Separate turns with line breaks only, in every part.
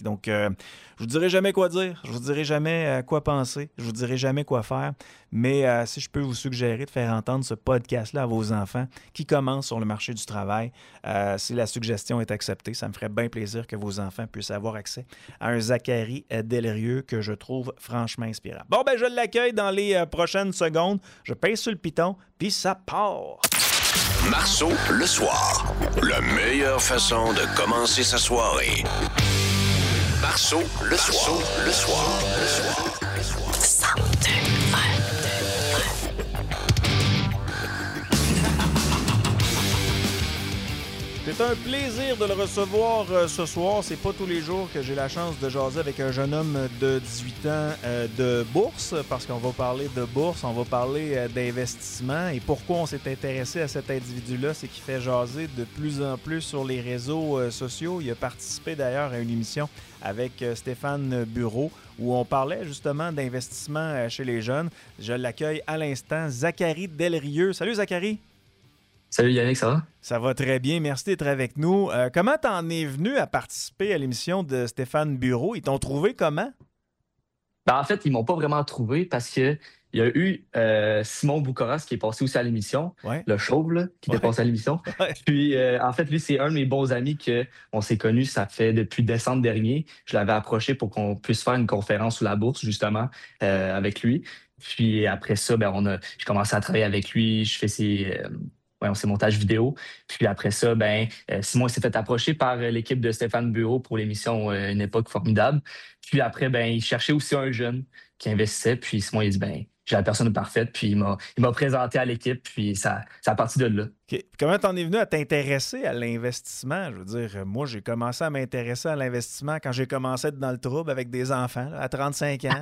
Donc, je vous dirai jamais quoi dire, je vous dirai jamais quoi penser, je vous dirai jamais quoi faire, mais si je peux vous suggérer de faire entendre ce podcast-là à vos enfants qui commencent sur le marché du travail, si la suggestion est acceptée, ça me ferait bien plaisir que vos enfants puissent avoir accès à un Zachary Delrieux que je trouve franchement inspirant. Bon, ben je l'accueille dans les prochaines secondes, je pèse sur le piton, puis ça part!
Marceau, le soir. La meilleure façon de commencer sa soirée. Marceau, le soir. Le soir. Le soir.
C'est un plaisir de le recevoir ce soir. C'est pas tous les jours que j'ai la chance de jaser avec un jeune homme de 18 ans de bourse, parce qu'on va parler de bourse, on va parler d'investissement. Et pourquoi on s'est intéressé à cet individu-là, c'est qu'il fait jaser de plus en plus sur les réseaux sociaux. Il a participé d'ailleurs à une émission avec Stéphane Bureau, où on parlait justement d'investissement chez les jeunes. Je l'accueille à l'instant, Zachary Delrieux. Salut Zachary!
Salut Yannick, ça va?
Ça va très bien, merci d'être avec nous. Comment t'en es venu à participer à l'émission de Stéphane Bureau? Ils t'ont trouvé comment?
En fait, ils m'ont pas vraiment trouvé parce que il y a eu Simon Boucoras qui est passé aussi à l'émission,
Ouais.
le chauve là, qui était passé à l'émission.
Ouais.
Puis en fait, lui, c'est un de mes bons amis qu'on s'est connus, ça fait depuis décembre dernier. Je l'avais approché pour qu'on puisse faire une conférence sur la bourse, justement, avec lui. Puis après ça, j'ai commencé à travailler avec lui, je fais ses montages vidéo. Puis après ça, Simon s'est fait approcher par l'équipe de Stéphane Bureau pour l'émission Une époque formidable. Puis après, il cherchait aussi un jeune qui investissait. Puis Simon, il a dit, j'ai la personne parfaite. Puis il m'a présenté à l'équipe. Puis ça a parti de là.
Okay. Comment t'en es venu à t'intéresser à l'investissement? Je veux dire, moi, j'ai commencé à m'intéresser à l'investissement quand j'ai commencé à être dans le trouble avec des enfants, là, à 35 ans.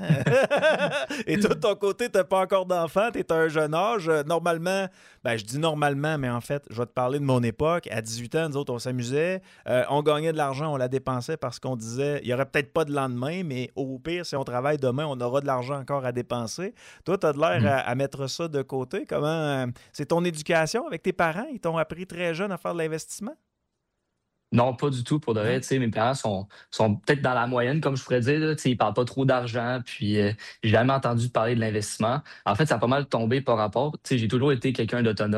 Et toi, de ton côté, t'as pas encore d'enfants, t'es un jeune âge. Normalement, je dis normalement, mais en fait, je vais te parler de mon époque. À 18 ans, nous autres, on s'amusait. On gagnait de l'argent, on la dépensait parce qu'on disait, il y aurait peut-être pas de lendemain, mais au pire, si on travaille demain, on aura de l'argent encore à dépenser. Toi, t'as de l'air à mettre ça de côté. Comment c'est ton éducation avec tes parents? Ils t'ont appris très jeune à faire de l'investissement?
Non, pas du tout pour de vrai. Mes parents sont peut-être dans la moyenne, comme je pourrais dire. Là, ils ne parlent pas trop d'argent, puis j'ai jamais entendu parler de l'investissement. En fait, ça a pas mal tombé par rapport. J'ai toujours été quelqu'un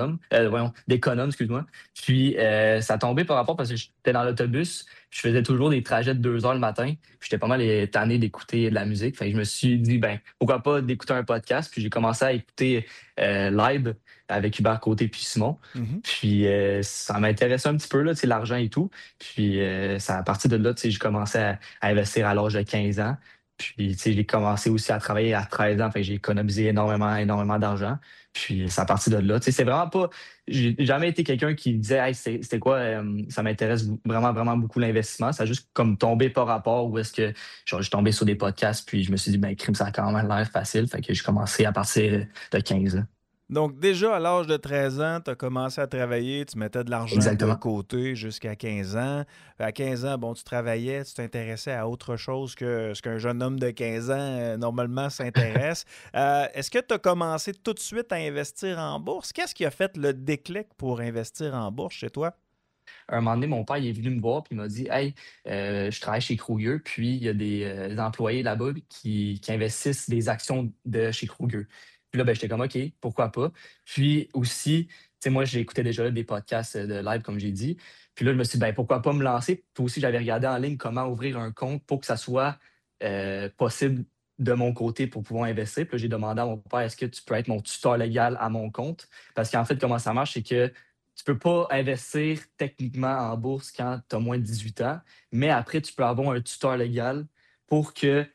d'économe, excuse-moi. Puis ça a tombé par rapport parce que j'étais dans l'autobus, je faisais toujours des trajets de 2 heures le matin, puis j'étais pas mal tanné d'écouter de la musique. Fait que je me suis dit, pourquoi pas d'écouter un podcast, puis j'ai commencé à écouter Live avec Hubert Côté puis Simon.
Mm-hmm.
Puis ça m'intéressait un petit peu, là, l'argent et tout. Puis à partir de là, j'ai commencé à investir à l'âge de 15 ans. Puis j'ai commencé aussi à travailler à 13 ans. Fait que j'ai économisé énormément d'argent. Puis c'est à partir de là. C'est vraiment pas. J'ai jamais été quelqu'un qui disait hey, c'était quoi, ça m'intéresse vraiment beaucoup l'investissement. Ça a juste comme tombé par rapport où est-ce que je suis tombé sur des podcasts, puis je me suis dit crime, ça a quand même l'air facile. Fait que j'ai commencé à partir de 15 ans.
Donc, déjà, à l'âge de 13 ans, tu as commencé à travailler, tu mettais de l'argent de côté jusqu'à 15 ans. À 15 ans, tu travaillais, tu t'intéressais à autre chose que ce qu'un jeune homme de 15 ans, normalement, s'intéresse. Est-ce que tu as commencé tout de suite à investir en bourse? Qu'est-ce qui a fait le déclic pour investir en bourse chez toi?
Un moment donné, mon père il est venu me voir et il m'a dit Hey, je travaille chez Kruger, puis il y a des employés là-bas qui investissent des actions de chez Kruger. Puis là, j'étais comme OK, pourquoi pas? Puis aussi, moi, j'écoutais déjà des podcasts de live, comme j'ai dit. Puis là, je me suis dit pourquoi pas me lancer? Puis aussi, j'avais regardé en ligne comment ouvrir un compte pour que ça soit possible de mon côté pour pouvoir investir. Puis là, j'ai demandé à mon père est-ce que tu peux être mon tuteur légal à mon compte? Parce qu'en fait, comment ça marche, c'est que tu peux pas investir techniquement en bourse quand tu as moins de 18 ans, mais après, tu peux avoir un tuteur légal pour que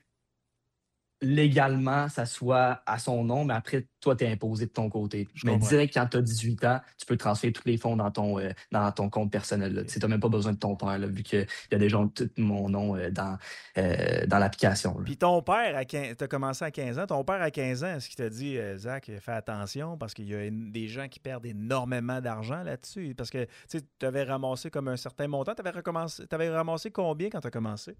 légalement, ça soit à son nom, mais après, toi, tu es imposé de ton côté. Mais direct, quand tu as 18 ans, tu peux transférer tous les fonds dans ton compte personnel. Tu n'as même pas besoin de ton père, là, vu qu'il y a déjà tout mon nom dans l'application.
Puis ton père, tu as commencé à 15 ans. Ton père, à 15 ans, est-ce qu'il t'a dit, Zach, fais attention, parce qu'il y a des gens qui perdent énormément d'argent là-dessus? Parce que tu avais ramassé comme un certain montant. Tu avais ramassé combien quand tu as commencé?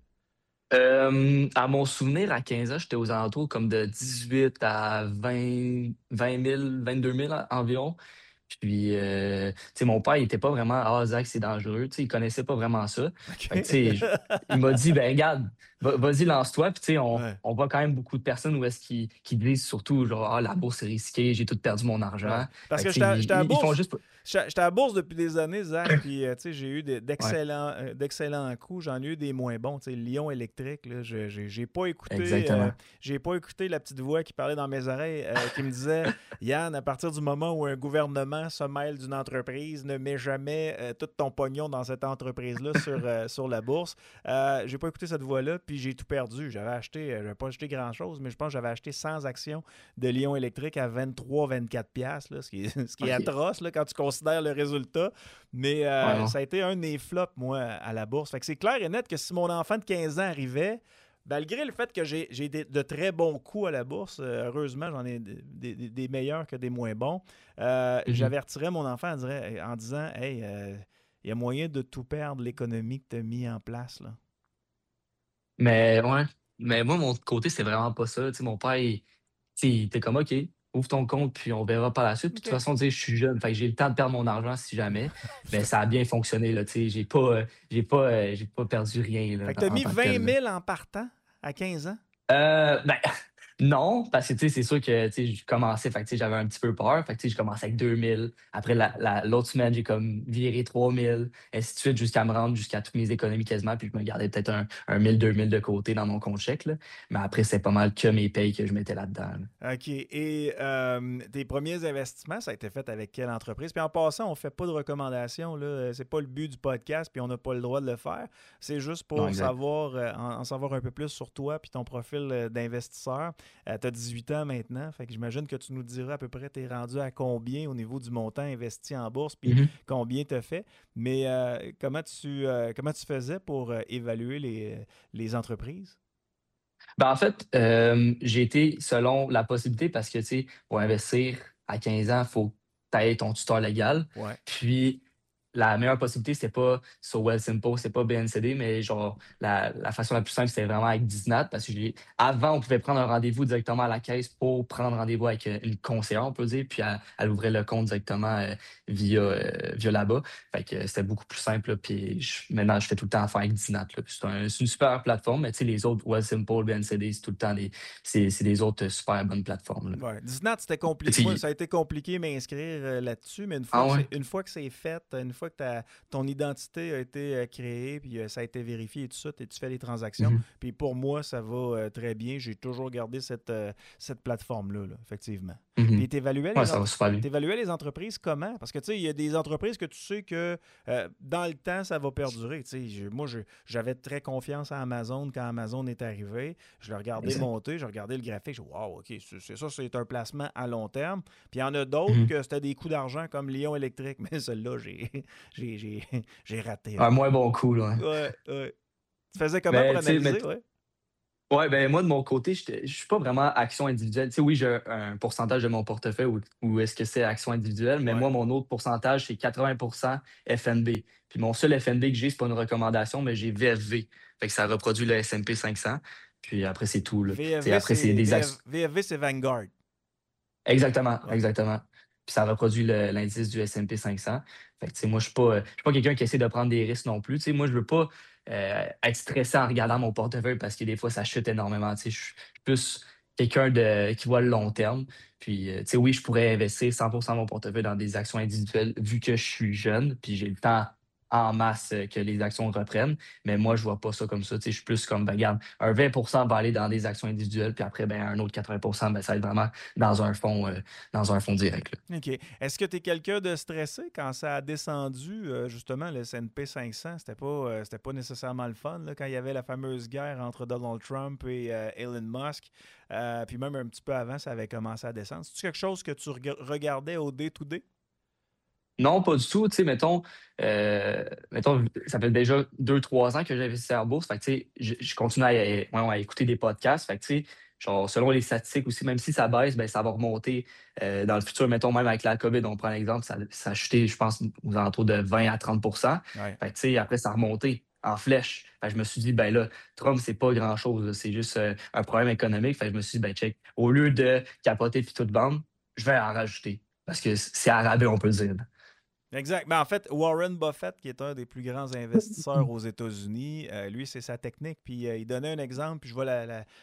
À mon souvenir, à 15 ans, j'étais aux alentours comme de 18 à 20 000, 22 000 environ. Puis, tu sais, mon père, il était pas vraiment, ah, Zach, c'est dangereux. Tu sais, il connaissait pas vraiment ça. Fait que, tu sais, il m'a dit, ben, regarde, vas-y, lance-toi. Puis, tu sais,
Ouais,
on voit quand même beaucoup de personnes où est-ce qu'ils disent surtout, genre, ah, la bourse, c'est risqué, j'ai tout perdu mon
ouais.
argent.
Parce
Fait que,
que
tu sais,
j'étais à
ils font
bourse.
juste.
J'étais à la bourse depuis des années, Zach, puis tu sais, j'ai eu
Ouais,
d'excellents coups. J'en ai eu des moins bons. Tu sais, Lion électrique, là,
exactement.
j'ai pas écouté la petite voix qui parlait dans mes oreilles, qui me disait, Yann, à partir du moment où un gouvernement se mêle d'une entreprise, ne mets jamais tout ton pognon dans cette entreprise-là sur la bourse. J'ai pas écouté cette voix-là, puis j'ai tout perdu. J'avais pas acheté grand-chose, mais je pense que j'avais acheté 100 actions de Lion électrique à 23-24 piastres, là, ce qui est
OK.
atroce là, quand tu considères le résultat. Mais
Ouais, non.
ça a été un des flops, moi, à la bourse. Fait que c'est clair et net que si mon enfant de 15 ans arrivait, malgré le fait que j'ai de très bons coups à la bourse, heureusement, j'en ai des meilleurs que des moins bons,
Mhm.
j'avertirais mon enfant en disant, hey, il y a moyen de tout perdre l'économie que tu as mis en place, là.
Mais, ouais. Mais moi, mon côté, c'est vraiment pas ça. Tu sais, mon père, tu sais, il était comme, OK, ouvre ton compte, puis on verra par la suite. Puis de toute
OK.
façon, tu sais, je suis jeune, fait que j'ai le temps de perdre mon argent si jamais. Mais ça a bien fonctionné, là, tu sais. J'ai pas perdu rien, là,
Fait que tu as
en
mis
tant que tel,
20
là.
000 en partant à 15 ans?
Ben, non, parce que tu sais, c'est sûr que tu sais, je commençais, fait que tu sais, j'avais un petit peu peur. Fait que tu sais, je commençais avec 2000. Après, l'autre semaine, j'ai comme viré 3000, ainsi de suite, jusqu'à me rendre jusqu'à toutes mes économies quasiment. Puis je me gardais peut-être un 1000, 2000 de côté dans mon compte chèque, là. Mais après, c'est pas mal que mes payes que je mettais là-dedans, là.
OK. Et tes premiers investissements, ça a été fait avec quelle entreprise? Puis en passant, on ne fait pas de recommandations, là. C'est pas le but du podcast, puis on n'a pas le droit de le faire. C'est juste
Non,
pour
exact.
savoir, en savoir un peu plus sur toi puis ton profil d'investisseur. Tu as 18 ans maintenant, fait que j'imagine que tu nous diras à peu près t'es rendu à combien au niveau du montant investi en bourse, puis
Mhm.
combien tu as fait. Mais comment tu faisais pour évaluer les entreprises?
Ben, en fait, j'ai été selon la possibilité parce que, tu sais, pour investir à 15 ans, il faut que tu aies ton tuteur légal.
Ouais.
Puis, la meilleure possibilité, c'était pas sur Wealthsimple, c'était pas BNCD, mais genre, la façon la plus simple, c'était vraiment avec Disnat parce que avant, on pouvait prendre un rendez-vous directement à la caisse pour prendre rendez-vous avec une conseillère, on peut dire, puis elle ouvrait le compte directement via là-bas. Fait que c'était beaucoup plus simple, là, puis maintenant, je fais tout le temps affaire avec Disnat, là. Puis c'est une super plateforme, mais tu sais, les autres, Wealthsimple, BNCD, c'est tout le temps c'est des autres super bonnes plateformes, là.
Ouais. Disney, c'était compliqué. Moi,
Puis,
ça a été compliqué m'inscrire là-dessus, mais
ah ouais?
une fois que c'est fait, une fois que ton identité a été créée, puis ça a été vérifié et tout ça, tu fais les transactions.
Mhm.
Puis pour moi, ça va très bien. J'ai toujours gardé cette plateforme-là, là, effectivement.
Mhm.
Puis t'évaluais
Ouais, ça va super bien.
t'évaluais les entreprises comment? Parce que tu sais, il y a des entreprises que tu sais que dans le temps, ça va perdurer. Tu sais, j'avais très confiance à Amazon quand Amazon est arrivé. Je le regardais
Exact.
monter, je regardais le graphique, je dis wow, OK, c'est ça, c'est un placement à long terme. Puis il y en a d'autres
Mhm.
que c'était des coups d'argent comme Lion électrique, mais celle-là, j'ai, j'ai, j'ai raté un
Un
peu.
moins bon coup, là. Ouais.
Ouais, ouais. Tu faisais comment pour
Mais, tu sais,
analyser, ouais?
ouais, ben moi, de mon côté, je suis pas vraiment action individuelle. Tu sais, oui, j'ai un pourcentage de mon portefeuille où est-ce que c'est action individuelle, mais
Ouais.
moi, mon autre pourcentage, c'est 80% FNB. Puis mon seul FNB que j'ai, c'est pas une recommandation, mais j'ai VFV. Fait que ça reproduit le S&P 500. Puis après, c'est tout, là. Tu sais, après, c'est des actions.
VFV, c'est Vanguard.
Exactement,
Ouais.
exactement. Puis ça reproduit l'indice du S&P 500. Fait que, tu sais, moi, je suis pas quelqu'un qui essaie de prendre des risques non plus. Tu sais, moi, je veux pas être stressé en regardant mon portefeuille parce que des fois, ça chute énormément. Tu sais, je suis plus quelqu'un qui voit le long terme. Puis, tu sais, oui, je pourrais investir 100% de mon portefeuille dans des actions individuelles vu que je suis jeune, puis j'ai le temps en masse que les actions reprennent. Mais moi, je vois pas ça comme ça. Tu sais, je suis plus comme, ben, regarde, un 20% va aller dans des actions individuelles, puis après, ben, un autre 80%, ben, ça va être vraiment dans un dans un fonds direct, là.
OK. Est-ce que tu es quelqu'un de stressé quand ça a descendu, justement, le S&P 500? C'était pas nécessairement le fun, là, quand il y avait la fameuse guerre entre Donald Trump et Elon Musk. Puis même un petit peu avant, ça avait commencé à descendre. C'est quelque chose que tu regardais au day-to-day?
Non, pas du tout. Tu sais, mettons, ça fait déjà 2 3 ans que j'ai investi en bourse. Fait que, tu sais, je continue à écouter des podcasts. Fait que, tu sais, genre, selon les statistiques aussi, même si ça baisse, ben, ça va remonter dans le futur. Mettons, même avec la COVID, on prend l'exemple, ça a chuté, je pense, aux alentours de 20 à 30%.
Ouais.
Fait que, tu sais, après, ça a remonté en flèche. Fait que je me suis dit, ben là, Trump, c'est pas grand-chose, là. C'est juste un problème économique. Fait que je me suis dit, ben check, au lieu de capoter puis tout vendre, je vais en rajouter. parce que c'est à rabais, on peut dire.
Exact. Mais en fait, Warren Buffett, qui est un des plus grands investisseurs aux États-Unis, lui, c'est sa technique. Puis il donnait un exemple, puis je vais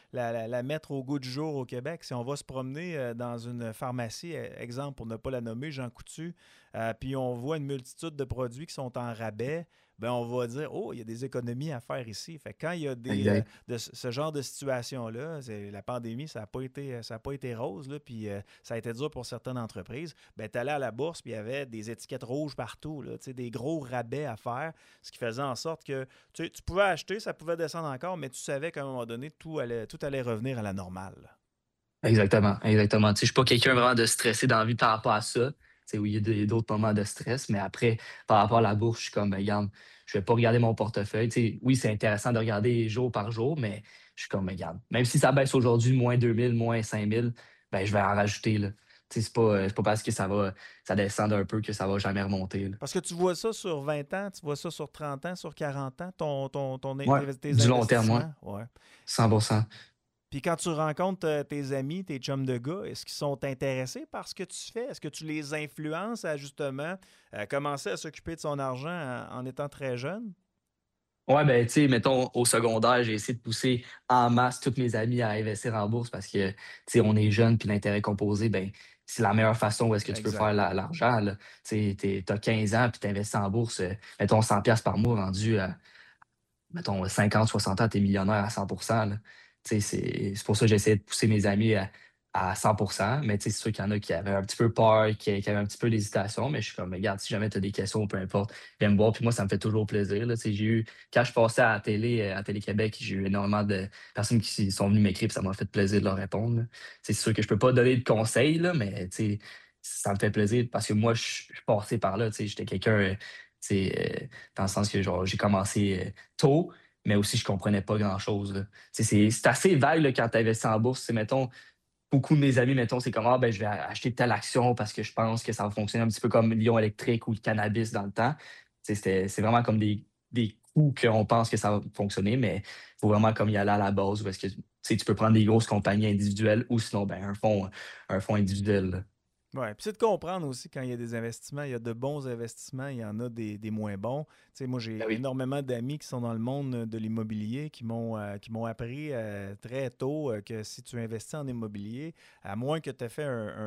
la mettre au goût du jour au Québec. Si on va se promener dans une pharmacie, exemple pour ne pas la nommer, Jean Coutu, puis on voit une multitude de produits qui sont en rabais, ben on va dire, oh, il y a des économies à faire ici. Fait que quand il y a
Exact.
ce genre de situation-là, la pandémie, ça a pas été rose, là, puis ça a été dur pour certaines entreprises. Ben, tu allais à la bourse, puis il y avait des étiquettes rouges partout, là, des gros rabais à faire, ce qui faisait en sorte que tu pouvais acheter, ça pouvait descendre encore, mais tu savais qu'à un moment donné, tout allait revenir à la normale.
Exactement, exactement. Tu sais, je suis pas quelqu'un vraiment de stressé dans la vie par rapport à ça. Tu sais, oui, il y a d'autres moments de stress, mais après, par rapport à la bourse, je suis comme, ben, regarde, je vais pas regarder mon portefeuille. Tu sais, oui, c'est intéressant de regarder jour par jour, mais je suis comme, ben, regarde, même si ça baisse aujourd'hui, moins 2 000, moins 5 000, ben, je vais en rajouter, là. Tu sais, c'est pas parce que ça descend un peu que ça va jamais remonter, là.
Parce que tu vois ça sur 20 ans, tu vois ça sur 30 ans, sur 40 ans,
Ouais,
tes
du long terme, ouais,
investissements. Ouais.
100%.
Puis quand tu rencontres tes amis, tes chums de gars, est-ce qu'ils sont intéressés par ce que tu fais? Est-ce que tu les influences à justement commencer à s'occuper de son argent en étant très jeune?
Ouais, ben, tu sais, mettons, au secondaire, j'ai essayé de pousser en masse tous mes amis à investir en bourse parce que, tu sais, on est jeune, puis l'intérêt composé, ben, c'est la meilleure façon où est-ce que tu peux
Exact.
faire l'argent, là. Tu sais, t'as 15 ans, puis t'investis en bourse, mettons, 100 pièces par mois rendu à, mettons, 50, 60 ans, t'es millionnaire à 100%, là. Tu sais, c'est pour ça que j'essayais de pousser mes amis à 100%. Mais tu sais, c'est sûr qu'il y en a qui avaient un petit peu peur, qui avaient un petit peu d'hésitation. Mais je suis comme, regarde, si jamais tu as des questions, peu importe, viens me voir. Puis moi, ça me fait toujours plaisir, là. Tu sais, quand je passais à la télé, à Télé-Québec, j'ai eu énormément de personnes qui sont venues m'écrire, puis ça m'a fait plaisir de leur répondre, là. C'est sûr que je peux pas donner de conseils, là, mais tu sais, ça me fait plaisir parce que moi, je suis passé par là. Tu sais, j'étais quelqu'un, tu sais, dans le sens que genre, j'ai commencé tôt, mais aussi je comprenais pas grand-chose, là. Tu sais, c'est assez vague là, quand tu investis en bourse. C'est, mettons, beaucoup de mes amis, mettons, c'est comme ah, ben, je vais acheter telle action parce que je pense que ça va fonctionner un petit peu comme Lion électrique ou le cannabis dans le temps. Tu sais, c'est vraiment comme des coups qu'on pense que ça va fonctionner, mais il faut vraiment comme y aller à la base parce que tu sais, tu peux prendre des grosses compagnies individuelles ou sinon ben, un fonds individuel, là.
Oui, puis c'est de comprendre aussi quand il y a des investissements, il y a de bons investissements, il y en a des moins bons. Tu sais, moi,
Ben
j'ai
oui.
énormément d'amis qui sont dans le monde de l'immobilier qui m'ont appris très tôt que si tu investis en immobilier, à moins que tu aies fait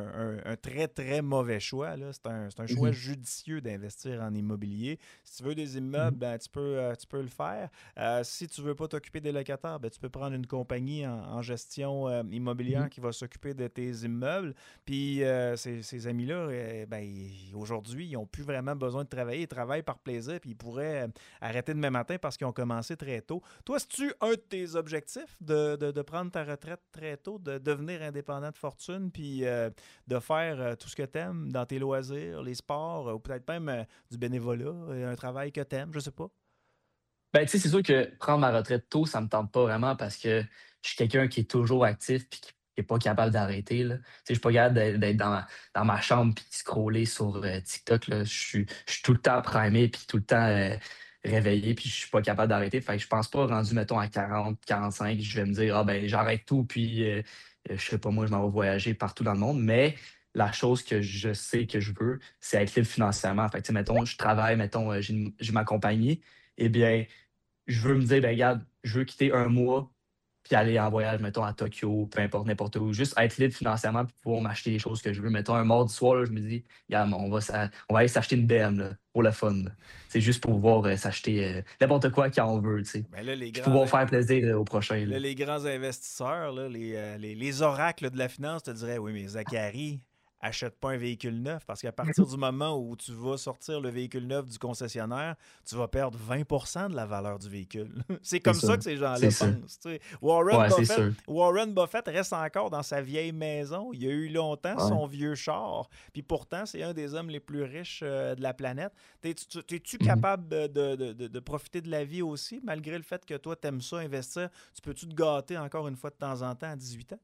un très, très mauvais choix, là, c'est un choix
Mhm.
judicieux d'investir en immobilier. Si tu veux des immeubles,
Mhm.
ben, tu peux le faire. Si tu ne veux pas t'occuper des locataires, ben, tu peux prendre une compagnie en gestion immobilière
Mhm.
qui va s'occuper de tes immeubles. Puis ces amis-là, aujourd'hui, ils n'ont plus vraiment besoin de travailler. Ils travaillent par plaisir, puis ils pourraient arrêter demain matin parce qu'ils ont commencé très tôt. Toi, c'est-tu un de tes objectifs de prendre ta retraite très tôt, de devenir indépendant de fortune, puis de faire tout ce que tu aimes dans tes loisirs, les sports, ou peut-être même du bénévolat, un travail que tu aimes, je sais pas.
Ben, tu sais, c'est sûr que prendre ma retraite tôt, ça me tente pas vraiment parce que je suis quelqu'un qui est toujours actif puis qui est pas capable d'arrêter, là. Tu sais, je suis pas capable d'être dans ma chambre puis scroller sur TikTok, là. Je suis tout le temps primé puis tout le temps réveillé puis je suis pas capable d'arrêter. Fait que je pense pas, rendu, mettons, à 40, 45, je vais me dire, ah ben, j'arrête tout puis je sais pas, moi, je m'en vais voyager partout dans le monde. Mais la chose que je sais que je veux, c'est être libre financièrement. Fait que, tu sais, mettons, je travaille, mettons, j'ai ma compagnie. Eh bien, je veux me dire, ben regarde, je veux quitter un mois puis aller en voyage, mettons, à Tokyo, peu importe, n'importe où. Juste être libre financièrement puis pouvoir m'acheter les choses que je veux. Mettons, un mardi soir, là, je me dis, regarde, on va aller s'acheter une BM là, pour le fun, là. C'est juste pour pouvoir s'acheter n'importe quoi quand on veut, tu sais.
Mais là,
Puis pouvoir faire plaisir au prochain, là.
les grands investisseurs, là, les oracles de la finance te diraient, oui, mais Zachary, achète pas un véhicule neuf parce qu'à partir du moment où tu vas sortir le véhicule neuf du concessionnaire, tu vas perdre 20% de la valeur du véhicule. C'est
C'est
comme ça
ça.
que ces gens-là
C'est ça.
pensent. Tu sais. Warren
Ouais, c'est
Buffett,
sûr.
Warren Buffett reste encore dans sa vieille maison. Il a eu longtemps
Ouais.
son vieux char. Puis pourtant, c'est un des hommes les plus riches de la planète. T'es-tu
Mhm.
capable de profiter de la vie aussi, malgré le fait que toi, t'aimes ça, investir? Tu peux-tu te gâter encore une fois de temps en temps à 18 ans?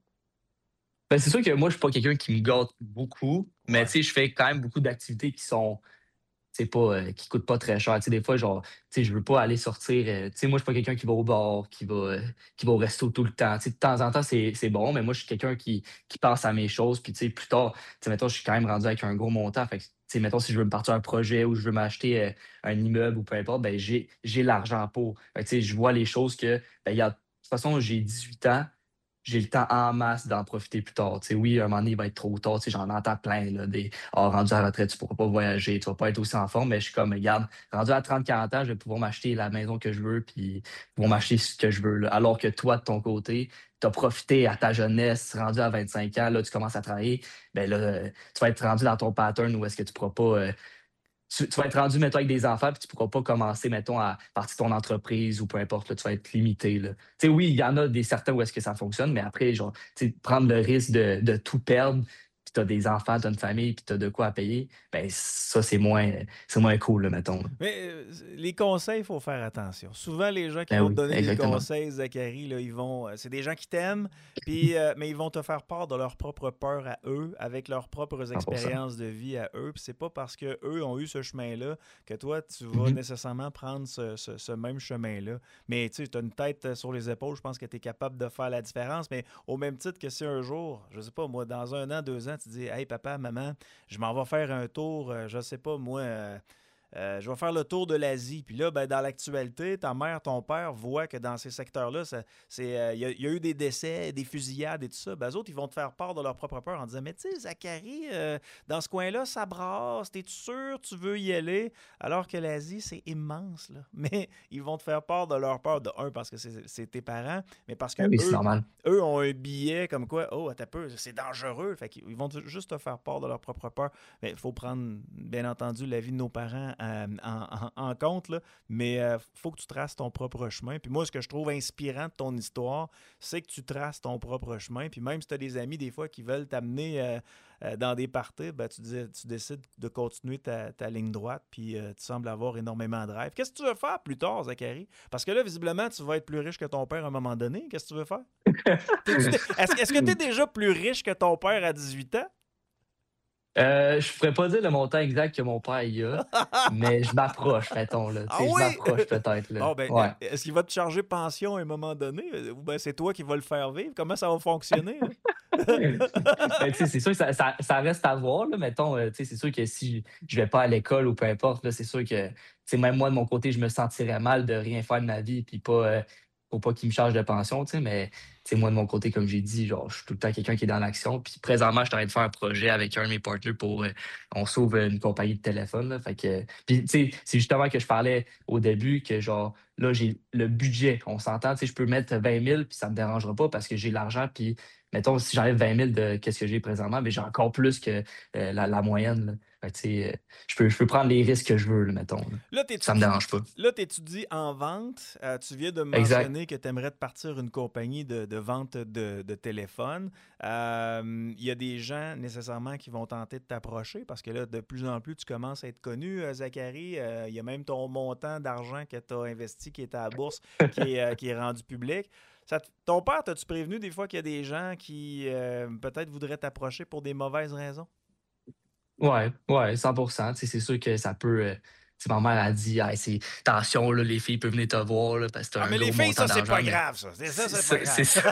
Ben, c'est sûr que moi, je suis pas quelqu'un qui me gâte beaucoup, mais tu
Ouais.
sais, je fais quand même beaucoup d'activités qui sont qui coûte pas très cher. Tu sais, des fois, genre, je veux pas aller sortir. Moi, je suis pas quelqu'un qui va au bar, qui va au resto tout le temps. Tu sais, de temps en temps, c'est bon, mais moi, je suis quelqu'un qui pense à mes choses. Puis, plus tard, mettons, je suis quand même rendu avec un gros montant. Fait que, mettons, si je veux me partir un projet ou je veux m'acheter un immeuble ou peu importe, ben, j'ai l'argent pour. Fait que, je vois les choses que, ben, de toute façon, j'ai 18 ans, j'ai le temps en masse d'en profiter plus tard. Oui, un moment donné, il va être trop tard. J'en entends plein, là, des rendu à la retraite, tu ne pourras pas voyager, tu ne vas pas être aussi en forme. Mais je suis comme, regarde, rendu à 30-40 ans, je vais pouvoir m'acheter la maison que je veux, puis pouvoir m'acheter ce que je veux. Là. Alors que toi, de ton côté, tu as profité à ta jeunesse, rendu à 25 ans, là, tu commences à travailler, ben là, tu vas être rendu dans ton pattern où est-ce que tu ne pourras pas. Tu vas être rendu, mettons, avec des enfants, puis tu ne pourras pas commencer, mettons, à partir de ton entreprise ou peu importe, là, tu vas être limité. Là. Oui, il y en a des certains où est-ce que ça fonctionne, mais après, genre, prendre le risque de tout perdre, puis tu as des enfants, tu as une famille, puis tu as de quoi à payer, ben ça, c'est moins cool, là, mettons. Là.
Mais les conseils, il faut faire attention. Souvent, les gens qui
Ben
vont te
oui,
donner des
exactement.
conseils, Zachary, là, c'est des gens qui t'aiment, mais ils vont te faire part de leur propre peur à eux, avec leurs propres
100%.
expériences de vie à eux. Puis c'est pas parce qu'eux ont eu ce chemin-là que toi, tu vas
Mhm.
nécessairement prendre ce même chemin-là. Mais tu as une tête sur les épaules, je pense que tu es capable de faire la différence. Mais au même titre que si un jour, je sais pas, moi, dans 1 an, 2 ans, tu dis, hey papa, maman, je m'en vais faire un tour, je sais pas, moi. Je vais faire le tour de l'Asie. Puis là, ben, dans l'actualité, ta mère, ton père voient que dans ces secteurs-là, il y a eu des décès, des fusillades et tout ça. Ben, eux autres, ils vont te faire part de leur propre peur en disant, mais tu sais, Zachary, dans ce coin-là, ça brasse. T'es-tu sûr tu veux y aller? Alors que l'Asie, c'est immense. Là. Mais ils vont te faire part de leur peur, de un, parce que c'est tes parents, mais parce que
Ben oui, c'est normal.
eux ont un billet comme quoi, oh, attends un peu, c'est dangereux. Fait qu'ils vont juste te faire part de leur propre peur. Mais il faut prendre, bien entendu, l'avis de nos parents en compte, là. Mais il faut que tu traces ton propre chemin. Puis moi, ce que je trouve inspirant de ton histoire, c'est que tu traces ton propre chemin. Puis même si tu as des amis, des fois, qui veulent t'amener dans des parties, ben, tu décides de continuer ta ligne droite. Puis tu sembles avoir énormément de rêves. Qu'est-ce que tu veux faire plus tard, Zachary? Parce que là, visiblement, tu vas être plus riche que ton père à un moment donné. Qu'est-ce que tu veux faire? Est-ce que tu es déjà plus riche que ton père à 18 ans?
Je pourrais pas dire le montant exact que mon père y a, mais je m'approche, mettons, là. Tu
Ah
sais, je
oui?
m'approche peut-être, là.
Bon, ben,
Ouais.
est-ce qu'il va te charger pension à un moment donné? Ou ben c'est toi qui vas le faire vivre? Comment ça va fonctionner?
Ben, tu sais, c'est sûr que ça reste à voir, là. Mettons, tu sais, c'est sûr que si je vais pas à l'école ou peu importe, là, c'est sûr que, tu sais, même moi, de mon côté, je me sentirais mal de rien faire de ma vie, puis pas, pour pas qu'il me charge de pension, tu sais, mais, tu sais, moi, de mon côté, comme j'ai dit, genre, je suis tout le temps quelqu'un qui est dans l'action, puis présentement, je suis en train de faire un projet avec un de mes partenaires pour, on sauve une compagnie de téléphone, là, fait que, puis, tu sais, c'est justement que je parlais au début que, genre, là, j'ai le budget, on s'entend, tu sais, je peux mettre 20 000, puis ça me dérangera pas parce que j'ai l'argent, puis mettons, si j'enlève 20 000 de qu'est-ce que j'ai présentement, mais j'ai encore plus que la moyenne. Là. Fait que, tu sais, je peux prendre les risques que je veux, là, mettons. Là.
Là,
Ça me dérange pas.
tu étudies en vente. Tu viens de me
Exact.
mentionner que tu aimerais te partir une compagnie de vente de téléphone. Il y a des gens nécessairement qui vont tenter de t'approcher parce que là, de plus en plus, tu commences à être connu, Zachary. Il y a même ton montant d'argent que tu as investi qui est à la bourse qui est rendu public. Ton père, t'as-tu prévenu des fois qu'il y a des gens qui peut-être voudraient t'approcher pour des mauvaises raisons?
Ouais, ouais, 100%. Tu sais, c'est sûr que ça peut. Tu sais, ma mère a dit, hey, attention, là, les filles peuvent venir te voir là, parce que tu as
Ah,
un
mais les
gros
filles,
montant
ça, c'est
d'argent,
pas
mais
grave, ça. Ça,
c'est
c'est pas
c'est
grave.
ça.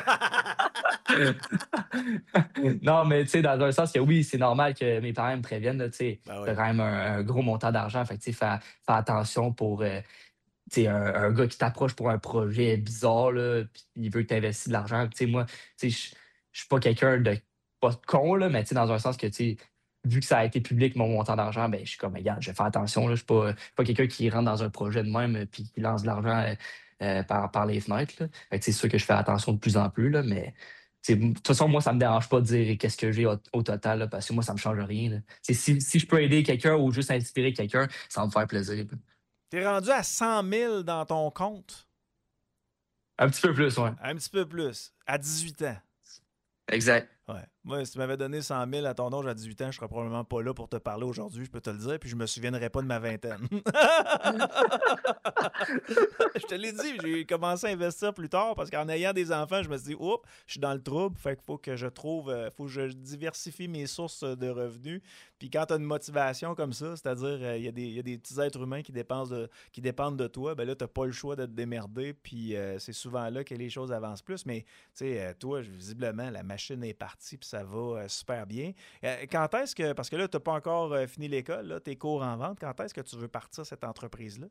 Non, mais tu sais, dans un sens que oui, c'est normal que mes parents me préviennent. Tu sais,
Ben
tu
oui.
as quand même un gros montant d'argent. Fait que, tu sais, fais attention pour. Tu sais, un gars qui t'approche pour un projet bizarre, là, puis il veut que tu investisses de l'argent. Tu sais, moi, tu sais, je suis pas quelqu'un de pas de con, là, mais tu sais, dans un sens que, tu sais, vu que ça a été public, mon montant d'argent, ben, je suis comme, regarde, je vais faire attention, là, je suis pas quelqu'un qui rentre dans un projet de même, puis qui lance de l'argent par les fenêtres, là. Fait que c'est sûr que je fais attention de plus en plus, là, mais tu sais, de toute façon, moi, ça me dérange pas de dire qu'est-ce que j'ai au total, là, parce que moi, ça me change rien, là. Tu sais, si je peux aider quelqu'un ou juste inspirer quelqu'un, ça va me faire plaisir.
T'es rendu à 100 000 dans ton compte.
Un petit peu plus, ouais.
Un petit peu plus. À 18 ans.
Exact.
Ouais. Moi, si tu m'avais donné 100 000 à ton âge à 18 ans, je serais probablement pas là pour te parler aujourd'hui, je peux te le dire, puis je me souviendrai pas de ma vingtaine. Je te l'ai dit, j'ai commencé à investir plus tard parce qu'en ayant des enfants, je me suis dit, oups, je suis dans le trouble, fait qu'il faut que je trouve, faut que je diversifie mes sources de revenus. Puis quand tu as une motivation comme ça, c'est-à-dire, il y a des petits êtres humains qui dépendent de toi, ben là, tu n'as pas le choix de te démerder, puis c'est souvent là que les choses avancent plus. Mais, tu sais, toi, visiblement, la machine est partie, puis ça va super bien. Quand est-ce que, parce que là, tu n'as pas encore fini l'école, là, tes cours en vente, quand est-ce que tu veux partir cette entreprise-là?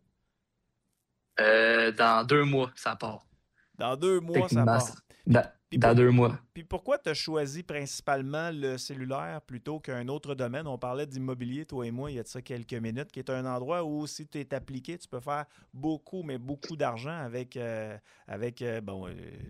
Dans 2 mois, ça part.
Dans 2 mois, ça
Techniquement,
part. Puis, puis,
dans
pour-
2 mois.
puis pourquoi tu as choisi principalement le cellulaire plutôt qu'un autre domaine? On parlait d'immobilier, toi et moi, il y a de ça quelques minutes, qui est un endroit où si tu es appliqué, tu peux faire beaucoup, mais beaucoup d'argent avec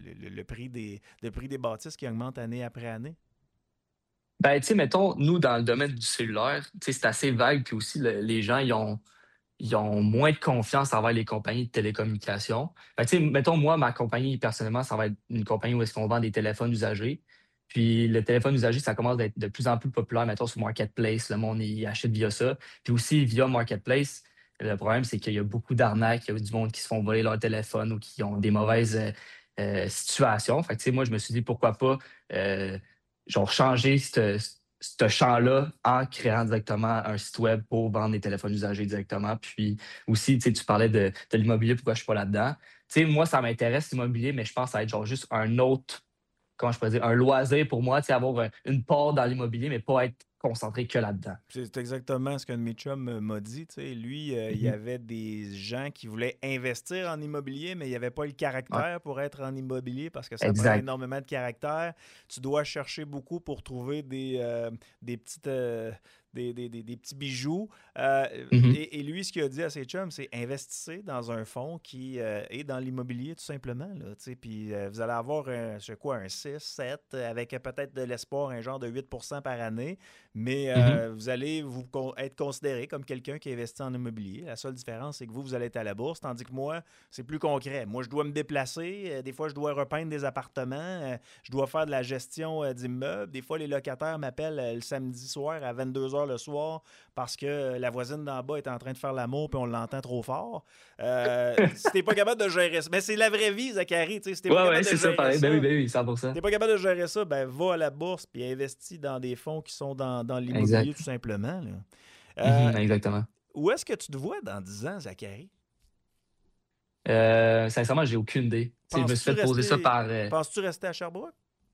le prix des bâtisses qui augmente année après année.
Ben, tu sais, mettons, nous, dans le domaine du cellulaire, tu sais, c'est assez vague, puis aussi, les gens, ils ont moins de confiance envers les compagnies de télécommunications. Fait que, tu sais, mettons, moi, ma compagnie, personnellement, ça va être une compagnie où est-ce qu'on vend des téléphones usagés. Puis le téléphone usagé, ça commence à être de plus en plus populaire, mettons, sur Marketplace. Le monde, il achète via ça. Puis aussi, via Marketplace, le problème, c'est qu'il y a beaucoup d'arnaques. Il y a du monde qui se font voler leur téléphone ou qui ont des mauvaises situations. Fait que, tu sais, moi, je me suis dit, pourquoi pas, euh, genre, changer ce champ-là en créant directement un site web pour vendre des téléphones usagés directement. Puis aussi, tu sais, tu parlais de l'immobilier, pourquoi je suis pas là-dedans. Tu sais, moi, ça m'intéresse l'immobilier, mais je pense que ça va être genre juste un autre, comment je pourrais dire, un loisir pour moi, tu sais, avoir une part dans l'immobilier, mais pas être concentré que là-dedans.
C'est exactement ce qu'un de mes chums m'a dit. Tu sais. Lui, il y
Mhm.
avait des gens qui voulaient investir en immobilier, mais il n'y avait pas le
Ouais,
caractère pour être en immobilier parce que ça prend
exact.
énormément de caractère. Tu dois chercher beaucoup pour trouver des petites, des petits bijoux.
Mhm.
Et lui, ce qu'il a dit à ses chums, c'est investissez dans un fonds qui est dans l'immobilier tout simplement. Là, tu sais. Puis vous allez avoir je sais quoi, un 6, 7, avec peut-être de l'espoir, un genre de 8% par année. Mais
Mhm.
vous allez être considéré comme quelqu'un qui investit en immobilier. La seule différence, c'est que vous allez être à la bourse, tandis que moi, c'est plus concret. Moi, je dois me déplacer. Des fois, je dois repeindre des appartements. Je dois faire de la gestion d'immeubles. Des fois, les locataires m'appellent le samedi soir à 22 h le soir parce que la voisine d'en bas est en train de faire l'amour puis on l'entend trop fort. Si t'es pas capable de gérer ça, mais c'est la vraie vie, Zachary. Si t'es pas
Ouais, ouais,
capable de
c'est ça,
gérer
pareil.
ça,
Ben oui, 100%.
t'es pas capable de gérer ça, ben va à la bourse puis investis dans des fonds qui sont dans l'immobilier
Exact.
tout simplement. Là.
Mhm, exactement.
Où est-ce que tu te vois dans 10 ans, Zachary?
Sincèrement, j'ai aucune idée. Tu sais, je me suis
Penses-tu
fait poser ça
rester,
par.
penses-tu rester à Sherbrooke?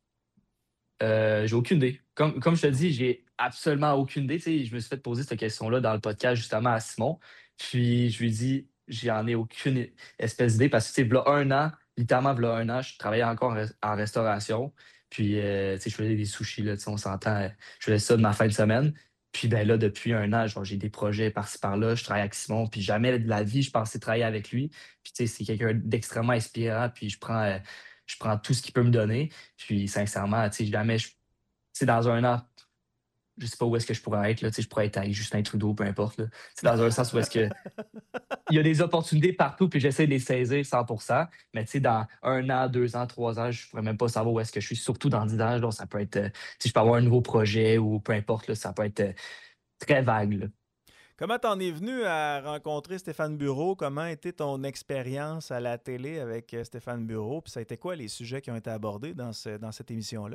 J'ai aucune idée. Comme je te dis, j'ai absolument aucune idée. Tu sais, je me suis fait poser cette question-là dans le podcast justement à Simon. Puis je lui dis, j'en ai aucune espèce d'idée parce que, tu sais, v'là un an, littéralement, v'là un an, je travaillais encore en restauration. Puis, tu sais, je faisais des sushis, là, tu sais, on s'entend, je faisais ça de ma fin de semaine. Puis, ben là, depuis un an, genre, j'ai des projets par-ci, par-là, je travaille avec Simon. Puis, jamais de la vie, je pensais travailler avec lui. Puis, tu sais, c'est quelqu'un d'extrêmement inspirant. Puis, je prends tout ce qu'il peut me donner. Puis sincèrement, tu sais, jamais, tu sais, dans un an, je sais pas où est-ce que je pourrais être, là, tu sais, je pourrais être avec Justin Trudeau, peu importe, là. C'est dans un sens où est-ce que il y a des opportunités partout, puis j'essaie de les saisir 100%. Mais tu sais, dans un an, 2 ans, 3 ans, je pourrais même pas savoir où est-ce que je suis, surtout dans 10 ans. Donc, ça peut être, si je peux avoir un nouveau projet ou peu importe, là, ça peut être très vague, là.
Comment t'en es venu à rencontrer Stéphane Bureau? Comment a été ton expérience à la télé avec Stéphane Bureau? Puis ça a été quoi les sujets qui ont été abordés dans cette émission-là?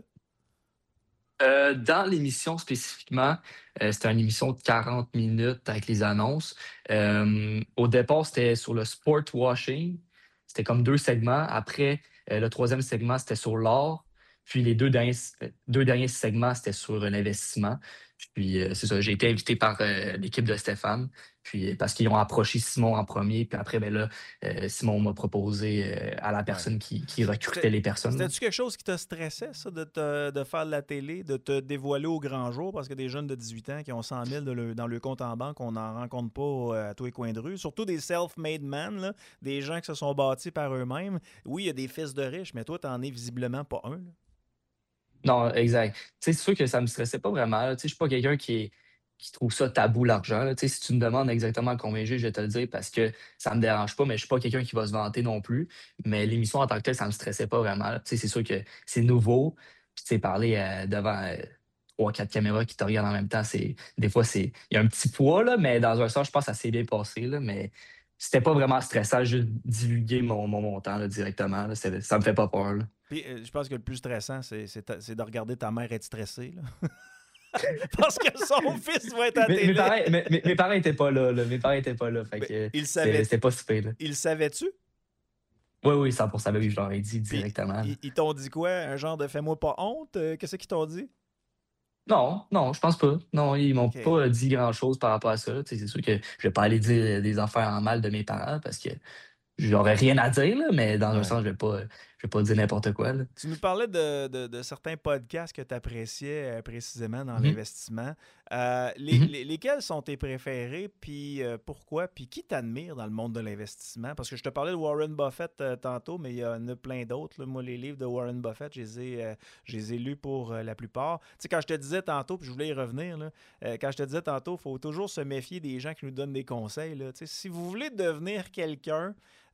Dans l'émission spécifiquement, c'était une émission de 40 minutes avec les annonces. Au départ, c'était sur le sport washing. C'était comme 2 segments. Après, le troisième segment, c'était sur l'art. Puis les deux derniers segments, c'était sur l'investissement. Puis c'est ça, j'ai été invité par l'équipe de Stéphane. Puis parce qu'ils ont approché Simon en premier. Puis après, ben là, Simon m'a proposé à la
Ouais.
personne qui recrutait
C'était-
les personnes, là.
C'était-tu quelque chose qui te stressait, ça, de faire de la télé, de te dévoiler au grand jour? Parce que des jeunes de 18 ans qui ont 100 000 dans le compte en banque, on n'en rencontre pas à tous les coins de rue. Surtout des self-made men, là, des gens qui se sont bâtis par eux-mêmes. Oui, il y a des fils de riches, mais toi, t'en es visiblement pas un. Là.
Non, exact. Tu sais, c'est sûr que ça me stressait pas vraiment, là. Tu sais, je suis pas quelqu'un qui trouve ça tabou, l'argent, là. Tu sais, si tu me demandes exactement combien j'ai, je vais te le dire parce que ça me dérange pas, mais je suis pas quelqu'un qui va se vanter non plus. Mais l'émission en tant que telle, ça me stressait pas vraiment, là. Tu sais, c'est sûr que c'est nouveau. Puis, tu sais, parler devant 3-4 caméras qui te regardent en même temps, des fois, il y a un petit poids, là, mais dans un sens, je pense que ça s'est bien passé, là, mais c'était pas vraiment stressant, juste divulguer mon montant là, directement. Là, ça me fait pas peur. Là.
Puis, je pense que le plus stressant, c'est de regarder ta mère être stressée, là. Parce que son fils va être à
Mes
télé.
parents, mes parents étaient pas là, là. Mes parents étaient pas là. Fait
Mais
que
il savait,
c'était pas super. Là.
il savait-tu?
Oui, oui, 100%. Ben oui, je leur ai dit
Puis,
directement. Là.
ils t'ont dit quoi? Un genre de fais-moi pas honte? Qu'est-ce qu'ils t'ont dit?
Non, non, je pense pas. Non, ils m'ont
OK.
pas dit grand-chose par rapport à ça. Tu sais, c'est sûr que je vais pas aller dire des affaires en mal de mes parents parce que j'aurais rien à dire, là, mais dans un
Ouais.
sens, je vais pas dire n'importe quoi. Là.
Tu nous parlais de certains podcasts que tu appréciais précisément dans
Mhm,
l'investissement.
mhm.
Lesquels sont tes préférés, puis pourquoi? Puis qui t'admire dans le monde de l'investissement? Parce que je te parlais de Warren Buffett tantôt, mais il y en a plein d'autres. Là. Moi, les livres de Warren Buffett, je les ai lus pour la plupart. Tu sais, quand je te disais tantôt, puis je voulais y revenir, là, quand je te disais tantôt, il faut toujours se méfier des gens qui nous donnent des conseils. Là. Tu sais, si vous voulez devenir quelqu'un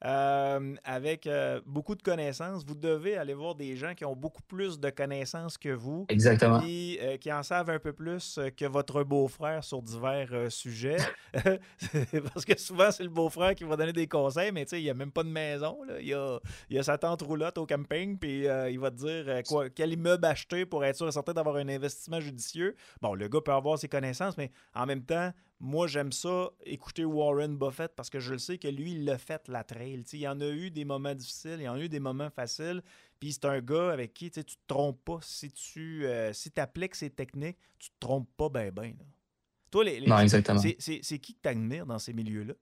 avec beaucoup de connaissances, vous devez aller voir des gens qui ont beaucoup plus de connaissances que vous,
Exactement.
puis qui en savent un peu plus que votre beau-frère sur divers sujets. Parce que souvent, c'est le beau-frère qui va donner des conseils, mais tu sais, il n'y a même pas de maison. Là. Il y a sa tante roulotte au camping, puis il va te dire quel immeuble acheter pour être sûr et certain d'avoir un investissement judicieux. Bon, le gars peut avoir ses connaissances, mais en même temps, moi, j'aime ça, écouter Warren Buffett, parce que je le sais que lui, il l'a fait, la trail. T'sais, il y en a eu des moments difficiles, il y en a eu des moments faciles. Puis c'est un gars avec qui tu ne te trompes pas. Si tu appliques ces techniques, tu te trompes pas ben ben. Là. Toi,
Non, exactement.
c'est qui que t'admires dans ces milieux-là?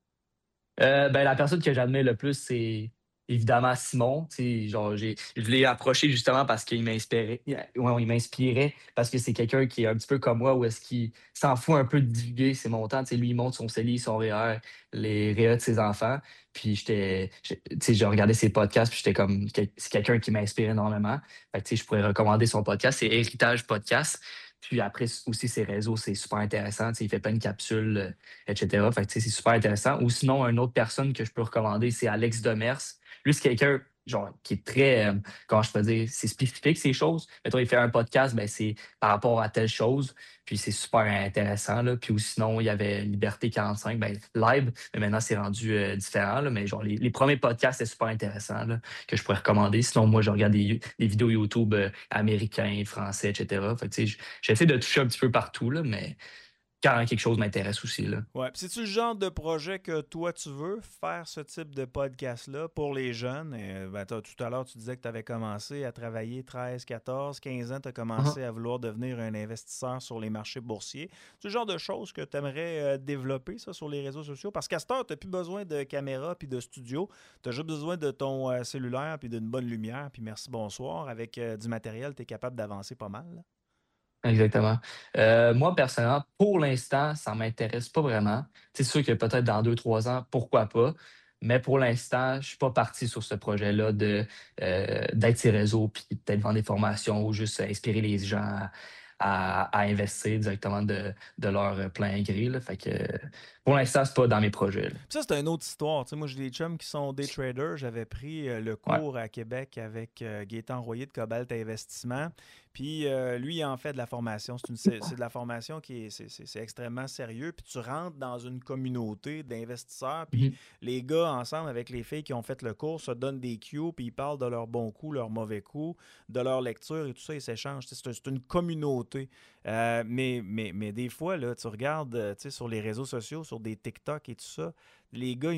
Ben, la personne que j'admire le plus, c'est évidemment Simon. Tu sais, genre, je l'ai approché justement parce qu'il m'inspirait. Ouais, il m'inspirait parce que c'est quelqu'un qui est un petit peu comme moi, où est-ce qu'il s'en fout un peu de divulguer ses montants. Tu sais, lui, il monte son CELI, son REER, les REA de ses enfants. Puis tu sais, j'ai regardé ses podcasts, puis j'étais comme, c'est quelqu'un qui m'inspire énormément. Fait que, tu sais, je pourrais recommander son podcast, c'est Héritage Podcast. Puis après aussi ses réseaux, c'est super intéressant. Tu sais, il fait plein de capsules, etc. Fait que, tu sais, c'est super intéressant. Ou sinon, une autre personne que je peux recommander, c'est Alex Demers. Lui, c'est quelqu'un genre, qui est très, comment je peux dire, c'est spécifique ces choses. Mettons, il fait un podcast, ben, c'est par rapport à telle chose. Puis c'est super intéressant. Là. Puis ou sinon, il y avait Liberté 45, ben, live, mais maintenant c'est rendu différent. Là. Mais genre, les premiers podcasts, c'est super intéressant là, que je pourrais recommander. Sinon, moi, je regarde des vidéos YouTube américains, français, etc. Fait que, tu sais, j'essaie de toucher un petit peu partout, là, mais quand quelque chose m'intéresse aussi. Là.
Ouais. Puis c'est-tu le genre de projet que toi, tu veux faire ce type de podcast-là pour les jeunes? Ben, tout à l'heure, tu disais que tu avais commencé à travailler 13, 14, 15 ans, tu as
Mhm.
commencé à vouloir devenir un investisseur sur les marchés boursiers. C'est le genre de choses que tu aimerais développer, ça, sur les réseaux sociaux? Parce qu'à cette heure, tu n'as plus besoin de caméra puis de studio. Tu as juste besoin de ton cellulaire puis d'une bonne lumière. Puis merci, bonsoir. Avec du matériel, tu es capable d'avancer pas mal. Là.
Exactement. Moi, personnellement, pour l'instant, ça ne m'intéresse pas vraiment. C'est sûr que peut-être dans 2, 3 ans, pourquoi pas. Mais pour l'instant, je ne suis pas parti sur ce projet-là d'être ces réseaux, puis peut-être vendre des formations ou juste inspirer les gens à investir directement de leur plein gré. Là. Fait que pour l'instant, c'est pas dans mes projets. Là.
Puis ça, c'est une autre histoire. Tu sais, moi, j'ai des chums qui sont day traders. J'avais pris le
Ouais.
cours à Québec avec Gaétan Royer de Cobalt Investissement. Puis lui, il en fait de la formation. C'est de la formation qui c'est extrêmement sérieux. Puis tu rentres dans une communauté d'investisseurs. Puis
Mhm.
les gars, ensemble, avec les filles qui ont fait le cours, se donnent des cues. Puis ils parlent de leurs bons coups, leurs mauvais coups, de leur lecture et tout ça. Ils s'échangent. Tu sais, c'est une communauté. Mais des fois, là, tu regardes tu sais, sur les réseaux sociaux, sur des TikTok et tout ça, les gars,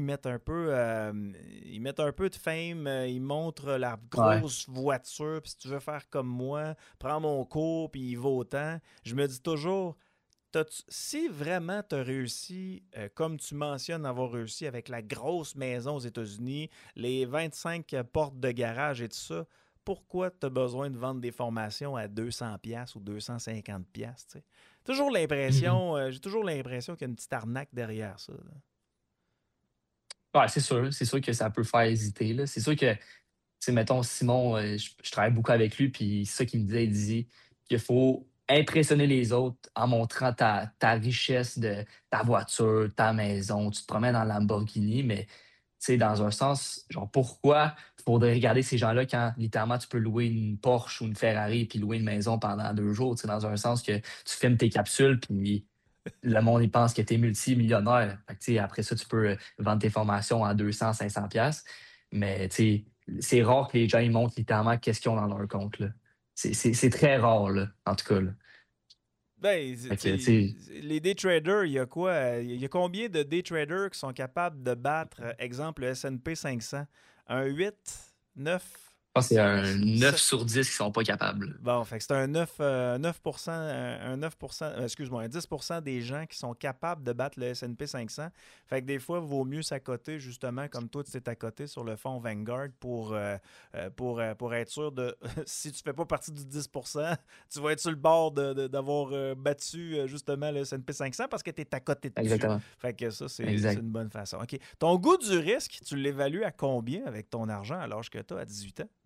ils mettent un peu de fame, ils montrent la
Ouais.
grosse voiture, puis si tu veux faire comme moi, prends mon cours, puis il vaut autant. Je me dis toujours, si vraiment tu as réussi, comme tu mentionnes avoir réussi avec la grosse maison aux États-Unis, les 25 portes de garage et tout ça, pourquoi tu as besoin de vendre des formations à 200$ ou 250$? Tu sais?
Mhm.
J'ai toujours l'impression qu'il y a une petite arnaque derrière ça. Là.
Ouais, c'est sûr. C'est sûr que ça peut faire hésiter. Là. C'est sûr que, tu sais, mettons, Simon, je travaille beaucoup avec lui, puis c'est ça qu'il me disait, il dit qu'il faut impressionner les autres en montrant ta richesse de ta voiture, ta maison. Tu te promènes en Lamborghini, mais tu sais, dans un sens, genre, pourquoi il faudrait regarder ces gens-là quand, littéralement, tu peux louer une Porsche ou une Ferrari puis louer une maison pendant 2 jours, tu sais, dans un sens que tu filmes tes capsules puis le monde, il pense que tu es multimillionnaire. Fait que, tu sais, après ça, tu peux vendre tes formations à 200, 500 pièces. Mais tu sais, c'est rare que les gens ils montrent littéralement qu'est-ce qu'ils ont dans leur compte, là. C'est très rare, là, en tout cas, là.
Ben,
Fait que, tu sais,
les day traders, il y a quoi? Il y a combien de day traders qui sont capables de battre, exemple, le S&P 500? Un 8, 9,
je pense que c'est un 9 sur 10 qui sont pas capables.
bon, fait que c'est un 9%, un 9%, excuse-moi, un 10% des gens qui sont capables de battre le S&P 500. Fait que des fois, il vaut mieux s'accoter, justement, comme toi, tu t'es accoté sur le fonds Vanguard pour être sûr de, si tu fais pas partie du 10%, tu vas être sur le bord d'avoir battu, justement, le S&P 500 parce que tu es accoté dessus.
Exactement.
Fait que ça, c'est
Exact.
une bonne façon. OK. Ton goût du risque, tu l'évalues à combien avec ton argent à l'âge que tu as, à 18 ans?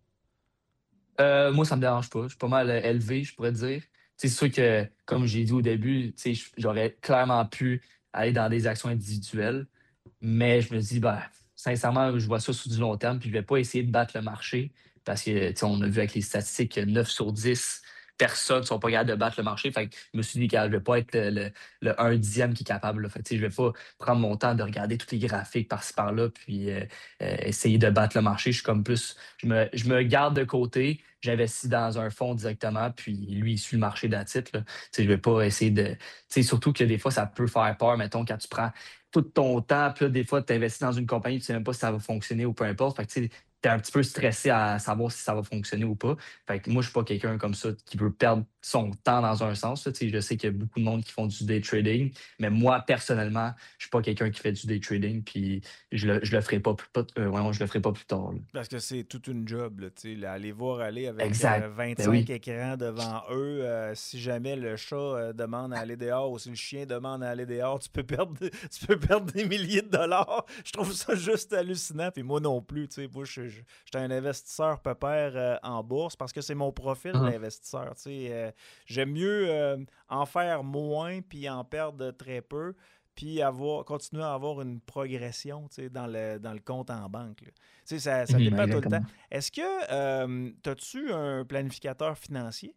Moi, ça me dérange pas. Je suis pas mal élevé, je pourrais dire. C'est sûr que, comme j'ai dit au début, tu sais, j'aurais clairement pu aller dans des actions individuelles, mais je me dis, ben, sincèrement, je vois ça sur du long terme, puis je vais pas essayer de battre le marché parce que, tu sais, on a vu avec les statistiques que 9 sur 10 personnes sont pas capables de battre le marché. Fait que je me suis dit que je vais pas être le 1 dixième qui est capable, là. Fait que, tu sais, je vais pas prendre mon temps de regarder tous les graphiques par-ci par-là, puis essayer de battre le marché. Je suis comme plus, je me garde de côté, j'investis dans un fonds directement, puis lui, il suit le marché d'attitude, là. Tu sais, je vais pas essayer de. Tu sais, surtout que des fois, ça peut faire peur, mettons, quand tu prends tout ton temps, puis là, des fois, tu investis dans une compagnie, tu sais même pas si ça va fonctionner ou peu importe. Fait que, tu sais, t'es un petit peu stressé à savoir si ça va fonctionner ou pas. Fait que moi, je suis pas quelqu'un comme ça qui veut perdre son temps dans un sens, là. Tu sais, je sais qu'il y a beaucoup de monde qui font du day trading, mais moi, personnellement, je suis pas quelqu'un qui fait du day trading, puis je le ferai pas, je le ferai pas plus tard, là.
Parce que c'est toute une job, là, tu sais, là, aller voir aller avec
Exact. Ben
25
oui.
écrans devant eux. Si jamais le chat demande à aller dehors ou si le chien demande à aller dehors, tu peux perdre, tu peux perdre des milliers de dollars. Je trouve ça juste hallucinant. Puis moi non plus, tu sais, moi, je suis un investisseur pépère en bourse parce que c'est mon profil
Mhm.
d'investisseur. Tu sais, j'aime mieux en faire moins puis en perdre très peu puis continuer à avoir une progression, tu sais, dans le compte en banque, là. Tu sais, ça
Mhm,
dépend tout le temps.
exactement.
Est-ce que as-tu un planificateur financier?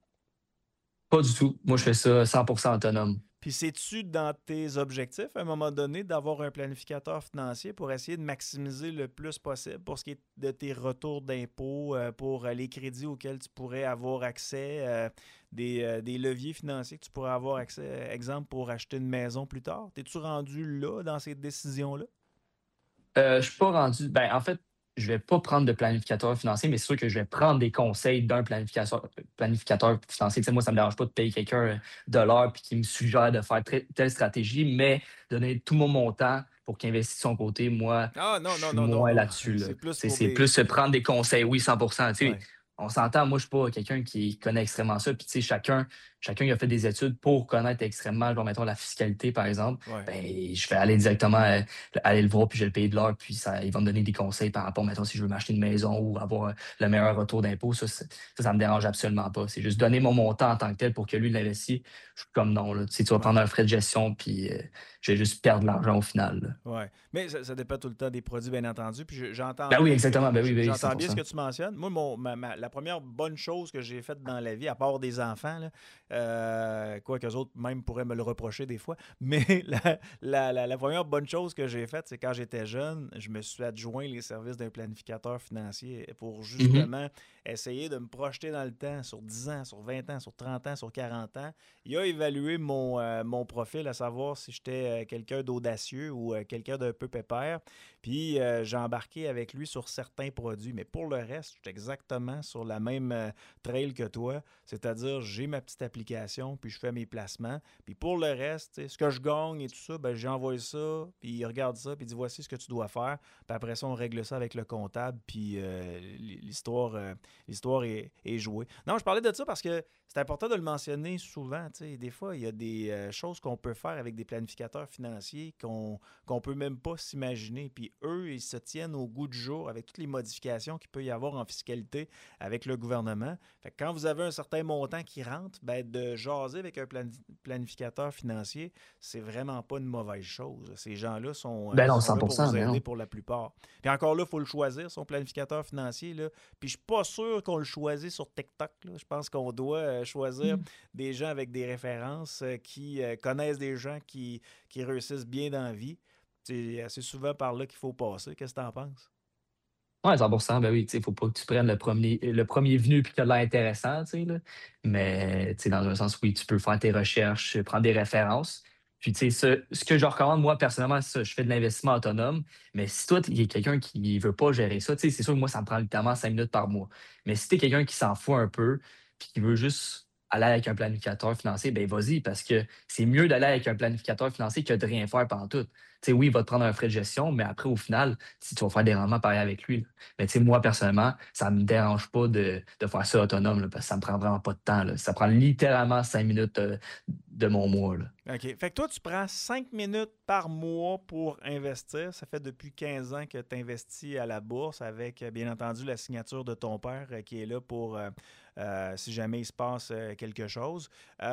Pas du tout. Moi, je fais ça 100% autonome.
Puis c'est-tu dans tes objectifs, à un moment donné, d'avoir un planificateur financier pour essayer de maximiser le plus possible pour ce qui est de tes retours d'impôts, pour les crédits auxquels tu pourrais avoir accès, des leviers financiers que tu pourrais avoir accès, exemple, pour acheter une maison plus tard? T'es-tu rendu là, dans ces décisions-là?
Je suis pas rendu. Ben, en fait, je vais pas prendre de planificateur financier, mais c'est sûr que je vais prendre des conseils d'un planificateur financier. Tu sais, moi, ça me dérange pas de payer quelqu'un de l'heure puis qui me suggère de faire telle stratégie, mais donner tout mon montant pour qu'il investisse de son côté, moi,
Ah
je
non, non,
suis
non, non,
moins
non.
là-dessus, là.
C'est plus
C'est
pour
c'est
des.
plus se prendre des conseils, oui, 100%. Tu sais,
Ouais.
on s'entend, moi, je suis pas quelqu'un qui connaît extrêmement ça. Puis, tu sais, chacun il a fait des études pour connaître extrêmement, genre, mettons, la fiscalité, par exemple.
Ouais.
Ben, je vais aller directement aller le voir, puis je vais le payer de l'heure, puis il va me donner des conseils par rapport, mettons, si je veux m'acheter une maison ou avoir le meilleur retour d'impôt. Ça me dérange absolument pas. C'est juste donner mon montant en tant que tel pour que lui l'investisse. Je suis comme non, là. Tu sais, tu vas
Ouais.
prendre un frais de gestion, puis je vais juste perdre l'argent au final, là.
Ouais. Mais ça dépend tout le temps des produits, bien entendu. Puis j'entends
Ben oui,
bien
exactement. Ben oui,
j'entends bien ce
100%.
que tu mentionnes. Moi, la première bonne chose que j'ai faite dans la vie, à part des enfants, là, quoi qu'eux autres même pourraient me le reprocher des fois, mais la première bonne chose que j'ai faite, c'est quand j'étais jeune, je me suis adjoint les services d'un planificateur financier pour
Mhm.
justement essayer de me projeter dans le temps, sur 10 ans, sur 20 ans, sur 30 ans, sur 40 ans. Il a évalué mon profil, à savoir si j'étais quelqu'un d'audacieux ou quelqu'un d'un peu pépère. Puis j'ai embarqué avec lui sur certains produits. Mais pour le reste, je suis exactement sur la même trail que toi. C'est-à-dire, j'ai ma petite application, puis je fais mes placements. Puis pour le reste, tu sais, ce que je gagne et tout ça, ben, j'envoie ça, puis il regarde ça, puis il dit voici ce que tu dois faire. Puis après ça, on règle ça avec le comptable, puis l'histoire est jouée. Non, je parlais de ça parce que c'est important de le mentionner souvent. Tu sais, des fois, il y a des choses qu'on peut faire avec des planificateurs financiers qu'on peut même pas s'imaginer. Puis eux, ils se tiennent au goût du jour avec toutes les modifications qu'il peut y avoir en fiscalité avec le gouvernement. Fait que quand vous avez un certain montant qui rentre, ben, de jaser avec un planificateur financier, c'est vraiment pas une mauvaise chose. Ces gens-là
Ben non,
sont là pour vous
100%, ben
aider
non.
pour la plupart. Puis encore là, il faut le choisir, son planificateur financier. Là. Puis je suis pas sûr qu'on le choisit sur TikTok. Là. Je pense qu'on doit choisir des gens avec des références qui connaissent des gens qui réussissent bien dans la vie. C'est assez souvent par là qu'il faut passer. Qu'est-ce que tu en penses?
Ouais, 100%, ben oui, tu sais, faut pas que tu prennes le premier venu puis qui a l'air intéressant, tu sais, là. Mais, tu sais, dans un sens, oui, tu peux faire tes recherches, prendre des références. Puis, tu sais, ce que je recommande, moi, personnellement, c'est ça, je fais de l'investissement autonome. Mais si toi, il y a quelqu'un qui veut pas gérer ça, tu sais, c'est sûr que moi, ça me prend littéralement 5 minutes par mois. Mais si tu es quelqu'un qui s'en fout un peu puis qui veut juste aller avec un planificateur financier, ben vas-y, parce que c'est mieux d'aller avec un planificateur financier que de rien faire pendant tout. Tu sais, oui, il va te prendre un frais de gestion, mais après, au final, si tu vas faire des rendements pareils avec lui, là. Mais tu sais, moi, personnellement, ça me dérange pas de faire ça autonome, là, parce que ça me prend vraiment pas de temps, là. Ça prend littéralement 5 minutes de mon mois, là.
OK. Fait que toi, tu prends 5 minutes par mois pour investir. Ça fait depuis 15 ans que tu investis à la bourse avec, bien entendu, la signature de ton père qui est là pour si jamais il se passe quelque chose.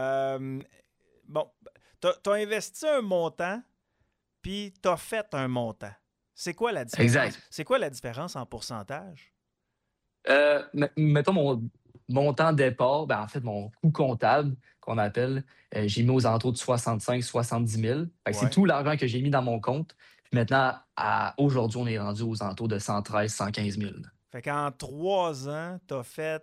Bon, tu as investi un montant, puis tu as fait un montant. C'est quoi la différence?
Exact.
C'est quoi la différence en pourcentage?
Mettons mon montant de départ, ben, en fait, mon coût comptable, qu'on appelle, j'ai mis aux alentours de 65-70 000. Fait que c'est
Ouais.
tout l'argent que j'ai mis dans mon compte. Puis maintenant, aujourd'hui, on est rendu aux alentours de 113-115 000.
Fait qu'en 3 ans, tu as fait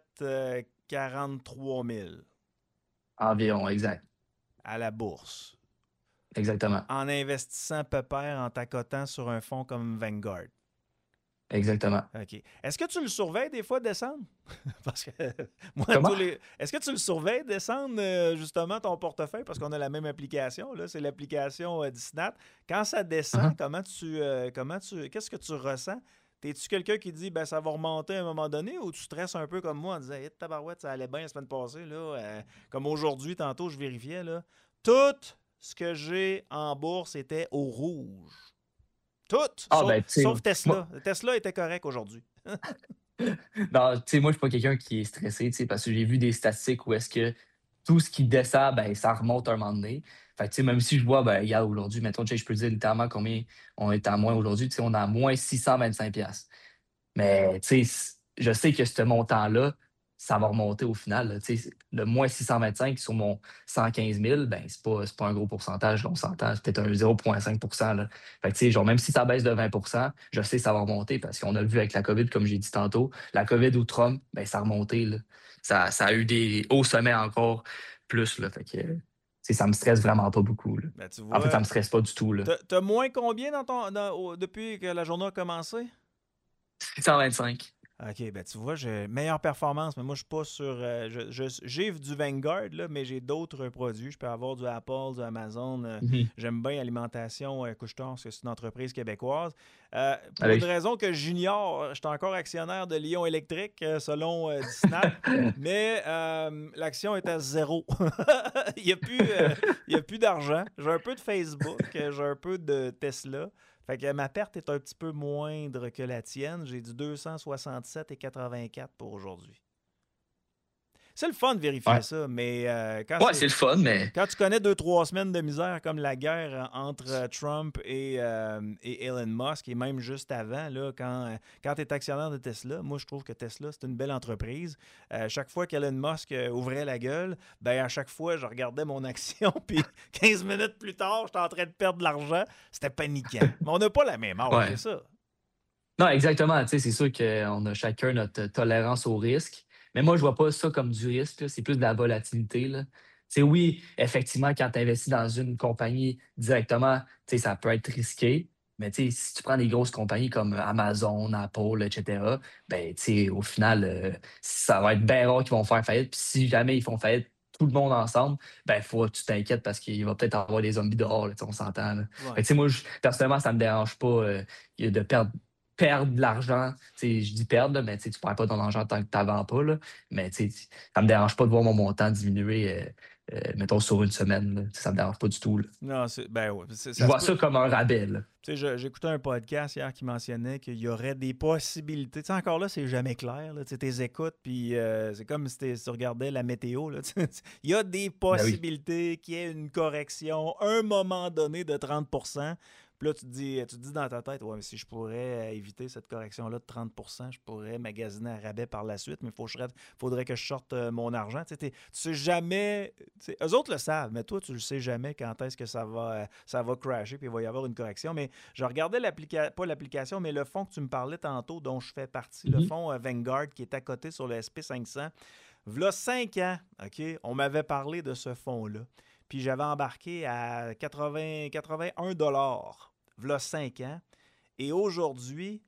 43 000
Environ, exact.
à la bourse
Exactement.
en investissant pépère, en t'accotant sur un fonds comme Vanguard.
Exactement.
OK. Est-ce que tu le surveilles des fois descendre? Parce que moi,
Comment?
Est-ce que tu le surveilles descendre justement ton portefeuille? Parce qu'on a la même application, là, c'est l'application Disnat. Quand ça descend,
Uh-huh.
qu'est-ce que tu ressens? T'es-tu quelqu'un qui dit ben ça va remonter à un moment donné ou tu stresses un peu comme moi en disant hey, tabarouette, ça allait bien la semaine passée, là, comme aujourd'hui, tantôt, je vérifiais, là. Tout ce que j'ai en bourse était au rouge. Tout,
Ah, ben, tu sais,
sauf Tesla.
moi,
Tesla était correct aujourd'hui.
non, tu sais, moi, je suis pas quelqu'un qui est stressé, tu sais, parce que j'ai vu des statistiques où est-ce que tout ce qui descend, ben, ça remonte un moment donné. Fait que, tu sais, même si je vois, ben, regarde, aujourd'hui, mettons, tu sais, je peux dire littéralement combien on est à moins aujourd'hui, tu sais, on est à moins 625 $. Mais, tu sais, je sais que ce montant-là, ça va remonter au final, là, tu sais, le moins 625 sur mon 115 000, ben, c'est pas un gros pourcentage, là, on s'entend, c'est peut-être un 0,5 là. Fait que, tu sais, genre, même si ça baisse de 20 je sais que ça va remonter parce qu'on a vu avec la COVID, comme j'ai dit tantôt, la COVID ou Trump, ben, ça a remonté, là. Ça a eu des hauts sommets encore plus, là. Fait que, tu sais, ça me stresse vraiment pas beaucoup, là.
Ben, tu
En fait, ça
vois,
me stresse pas du tout, là.
t'as moins combien depuis que la journée a commencé?
625.
OK, ben tu vois, j'ai meilleure performance, mais moi, je suis pas sur. J'ai du Vanguard, là, mais j'ai d'autres produits. Je peux avoir du Apple, du Amazon.
Mhm.
J'aime bien Alimentation Couche-Tard, parce que c'est une entreprise québécoise. Pour une
Allez.
raison que j'ignore, je suis encore actionnaire de Lyon Électrique, selon Disnap, mais l'action est à zéro. Il n'y a plus, il y a plus d'argent. J'ai un peu de Facebook, j'ai un peu de Tesla. Fait que ma perte est un petit peu moindre que la tienne. J'ai du 267,84 pour aujourd'hui. C'est le fun de vérifier
Ouais.
ça, mais
Ouais, c'est le fun, mais
quand tu connais 2, 3 semaines de misère comme la guerre entre Trump et Elon Musk, et même juste avant, là, quand tu es actionnaire de Tesla, moi je trouve que Tesla, c'est une belle entreprise. Chaque fois qu'Elon Musk ouvrait la gueule, ben à chaque fois, je regardais mon action, puis 15 minutes plus tard, j'étais en train de perdre de l'argent. C'était paniquant. Mais on n'a pas la même âge, c'est
ouais.
ça.
Non, exactement. Tu sais, c'est sûr qu'on a chacun notre tolérance au risque. Mais moi, je vois pas ça comme du risque, là. C'est plus de la volatilité, là. Tu sais, oui, effectivement, quand tu investis dans une compagnie directement, tu sais, ça peut être risqué. Mais tu sais, si tu prends des grosses compagnies comme Amazon, Apple, etc., ben, tu sais, au final, ça va être bien rare qu'ils vont faire faillite. Puis si jamais ils font faillite, tout le monde ensemble, ben, faut que tu t'inquiètes parce qu'il va peut-être avoir des zombies dehors, là, tu sais, on s'entend, là. Fait
Ouais.
que, tu sais, moi, personnellement, ça me dérange pas de perdre perdre de l'argent. Tu sais, je dis perdre, là, mais tu ne perds pas ton argent tant que tu n'en vends pas. Là. Mais tu sais, ça me dérange pas de voir mon montant diminuer, mettons, sur une semaine. Là. Tu sais, ça me dérange pas du tout. Là.
Non, ben ouais,
Je
ça se
vois
peut.
ça comme un rabais. Là.
Tu sais, j'écoutais un podcast hier qui mentionnait qu'il y aurait des possibilités. Tu sais, encore là, c'est jamais clair. Là. Tu sais, t'es écoutes, puis c'est comme si tu regardais la météo. Là. Il y a des possibilités qu'il y ait une correction à un moment donné de 30%. Puis là, tu te dis dans ta tête, ouais, mais si je pourrais éviter cette correction-là de 30%, je pourrais magasiner à rabais par la suite, mais faudrait que je sorte mon argent. Tu sais jamais. Eux autres le savent, mais toi, tu le sais jamais quand est-ce que ça va crasher, puis il va y avoir une correction. Mais je regardais pas l'application, mais le fonds que tu me parlais tantôt, dont je fais partie, le fonds Vanguard, qui est à côté sur le SP500. V'là 5 ans, OK, on m'avait parlé de ce fonds-là. Puis j'avais embarqué à 81 $, v'là 5 ans. Et aujourd'hui,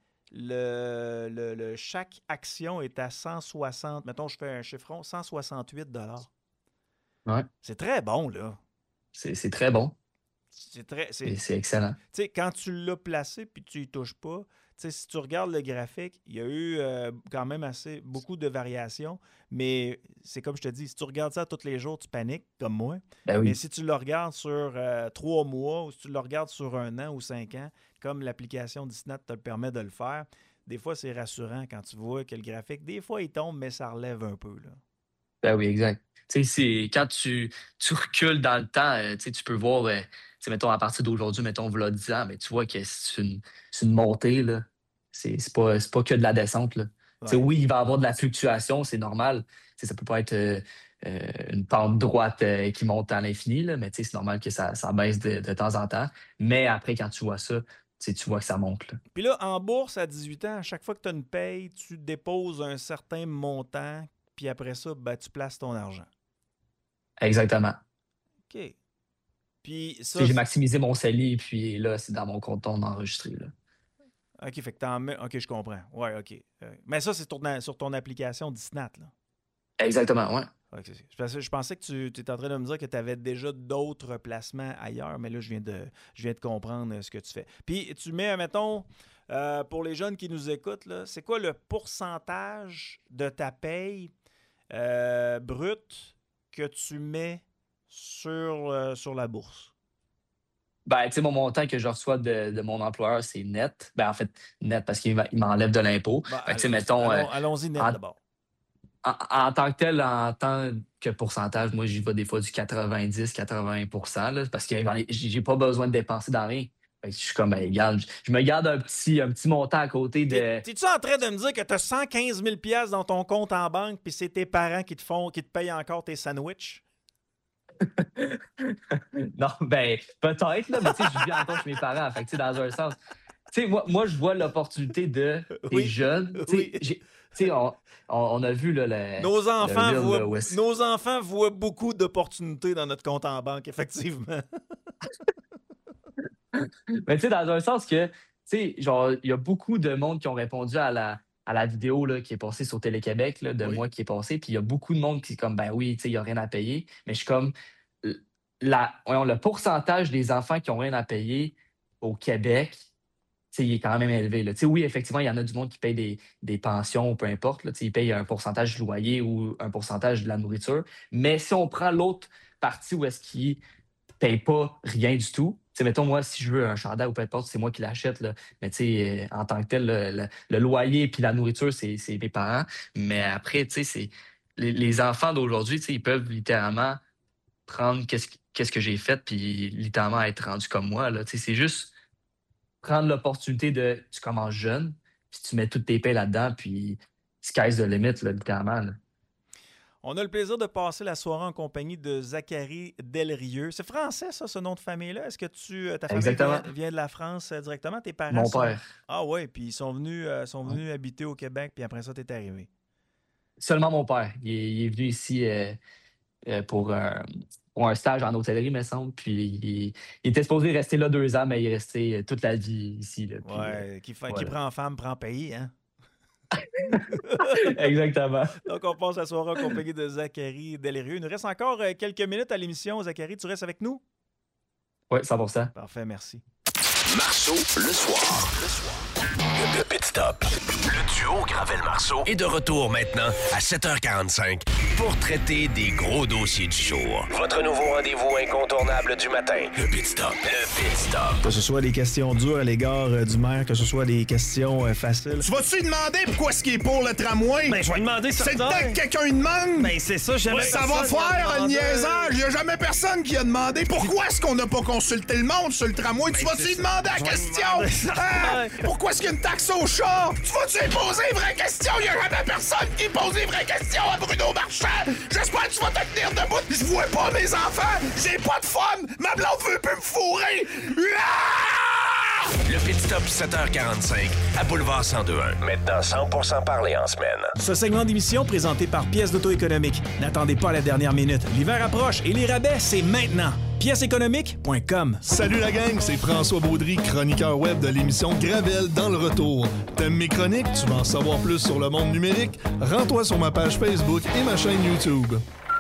chaque action est à 160, mettons, je fais un chiffron, 168 $.
Ouais.
C'est très bon, là.
C'est très bon.
C'est
excellent.
Tu sais, quand tu l'as placé puis tu y touches pas, tu sais, si tu regardes le graphique, il y a eu quand même beaucoup de variations, mais c'est comme je te dis, si tu regardes ça tous les jours, tu paniques, comme moi.
Ben oui.
Mais si tu le regardes sur 3 mois ou si tu le regardes sur 1 an ou 5 ans, comme l'application Disney te le permet de le faire, des fois, c'est rassurant quand tu vois que le graphique, des fois, il tombe, mais ça relève un peu, là.
Ben oui, exact. Tu sais, quand tu recules dans le temps, tu peux voir, mettons, à partir d'aujourd'hui, mettons, v'là 10 ans, mais tu vois que c'est une montée, là. C'est pas que de la descente, là. Ouais. Oui, il va y avoir de la fluctuation, c'est normal. Ça peut pas être une pente droite qui monte à l'infini, là, mais c'est normal que ça baisse de temps en temps. Mais après, quand tu vois ça, tu vois que ça monte. Là.
Puis là, en bourse, à 18 ans, à chaque fois que tu as une paye, tu déposes un certain montant, puis après ça, ben, tu places ton argent.
Exactement.
OK. Puis ça.
J'ai maximisé mon CELI, puis là, c'est dans mon compte enregistré. Là.
OK, fait que t'en mets. OK, je comprends. Ouais, OK. Mais ça, c'est sur ton application Disnat, là.
Exactement, ouais.
Okay. Je pensais que tu étais en train de me dire que tu avais déjà d'autres placements ailleurs, mais là, je viens de comprendre ce que tu fais. Puis, tu mets, mettons, pour les jeunes qui nous écoutent, là, c'est quoi le pourcentage de ta paye brute que tu mets sur la bourse?
Ben, tu sais, mon montant que je reçois de mon employeur, c'est net. Ben, en fait, net parce qu'il m'enlève de l'impôt.
Ben,
tu sais, mettons.
Allons-y net d'abord.
En tant que tel, en tant que pourcentage, moi, j'y vais des fois du 90-80 là, parce que j'ai pas besoin de dépenser dans rien. Fait que je suis comme, ben, regarde, je me garde un petit montant à côté de.
T'es-tu en train de me dire que tu as 115 000 $ dans ton compte en banque puis c'est tes parents qui te payent encore tes sandwichs?
Non, ben, peut-être, là, mais tu sais, je vis encore chez mes parents. Fait que, tu sais, dans un sens. Tu sais, moi, je vois l'opportunité de des jeunes. Tu sais, on a vu là,
nos enfants voient beaucoup d'opportunités dans notre compte en banque, effectivement.
Mais tu sais, dans un sens que, tu sais, genre, il y a beaucoup de monde qui ont répondu à la vidéo là, qui est passée sur Télé-Québec, là, de moi qui est passée. Puis il y a beaucoup de monde qui est comme, ben oui, tu sais, il n'y a rien à payer. Mais je suis comme, le pourcentage des enfants qui n'ont rien à payer au Québec, il est quand même élevé. Là. Oui, effectivement, il y en a du monde qui paye des pensions ou peu importe. Là, ils payent un pourcentage du loyer ou un pourcentage de la nourriture. Mais si on prend l'autre partie où est-ce qu'ils ne payent pas rien du tout, mettons, moi, si je veux un chandail ou peu importe, c'est moi qui l'achète. Là. Mais en tant que tel, le loyer et la nourriture, c'est mes parents. Mais après, c'est les enfants d'aujourd'hui, ils peuvent littéralement prendre qu'est-ce que j'ai fait puis littéralement être rendu comme moi. Là. C'est juste prendre l'opportunité de tu commences jeune, puis tu mets toutes tes payes là-dedans, puis sky's the limit, là, littéralement. Là.
On a le plaisir de passer la soirée en compagnie de Zachary Delrieux. C'est français, ça, ce nom de famille-là? Est-ce que ta famille vient de la France directement? Tes parents?
Mon père.
Ah oui, puis ils sont venus habiter au Québec, puis après ça, tu es arrivé.
Seulement mon père. Il est venu ici pour un stage en hôtellerie, me semble. Puis il était supposé rester là 2 ans, mais il est resté toute la vie ici. Là, puis,
qui prend femme, prend pays, hein?
Exactement.
Donc, on passe la soirée en compagnie de Zachary Delrieux. Il nous reste encore quelques minutes à l'émission. Zachary, tu restes avec nous?
Oui, 100%.
Parfait, merci.
Marceau, le soir. Le Pit Stop. Le duo Gravel-Marceau est de retour maintenant à 7h45 pour traiter des gros dossiers du jour. Votre nouveau rendez-vous incontournable du matin. Le Pit Stop. Le Pit Stop.
Que ce soit des questions dures à l'égard du maire, que ce soit des questions faciles.
Tu vas-tu lui demander pourquoi ce qui est pour le tramway?
Ben, je vais demander ça.
C'est le temps que quelqu'un lui demande.
Ben, c'est ça, jamais
Ça va faire le niaisage. Il n'y a jamais personne qui a demandé pourquoi est-ce qu'on n'a pas consulté le monde sur le tramway. Tu vas-tu lui demander la question? Hein? Pourquoi est-ce qu'il y a une taxe au chat? Tu vas-tu lui poser une vraie question? Il n'y a jamais personne qui pose une vraie question à Bruno Marchand. J'espère que tu vas te tenir debout. Je vois pas mes enfants. J'ai pas de fun. Ma blonde veut plus me fourrer. Ah!
Le Pit Stop 7h45 à Boulevard 102.1. Maintenant 100% parlé en semaine.
Ce segment d'émission présenté par Pièces d'auto économique. N'attendez pas la dernière minute. L'hiver approche et les rabais, c'est maintenant. Pièceséconomique.com.
Salut la gang, c'est François Baudry, chroniqueur web de l'émission Gravel dans le retour. T'aimes mes chroniques? Tu veux en savoir plus sur le monde numérique? Rends-toi sur ma page Facebook et ma chaîne YouTube.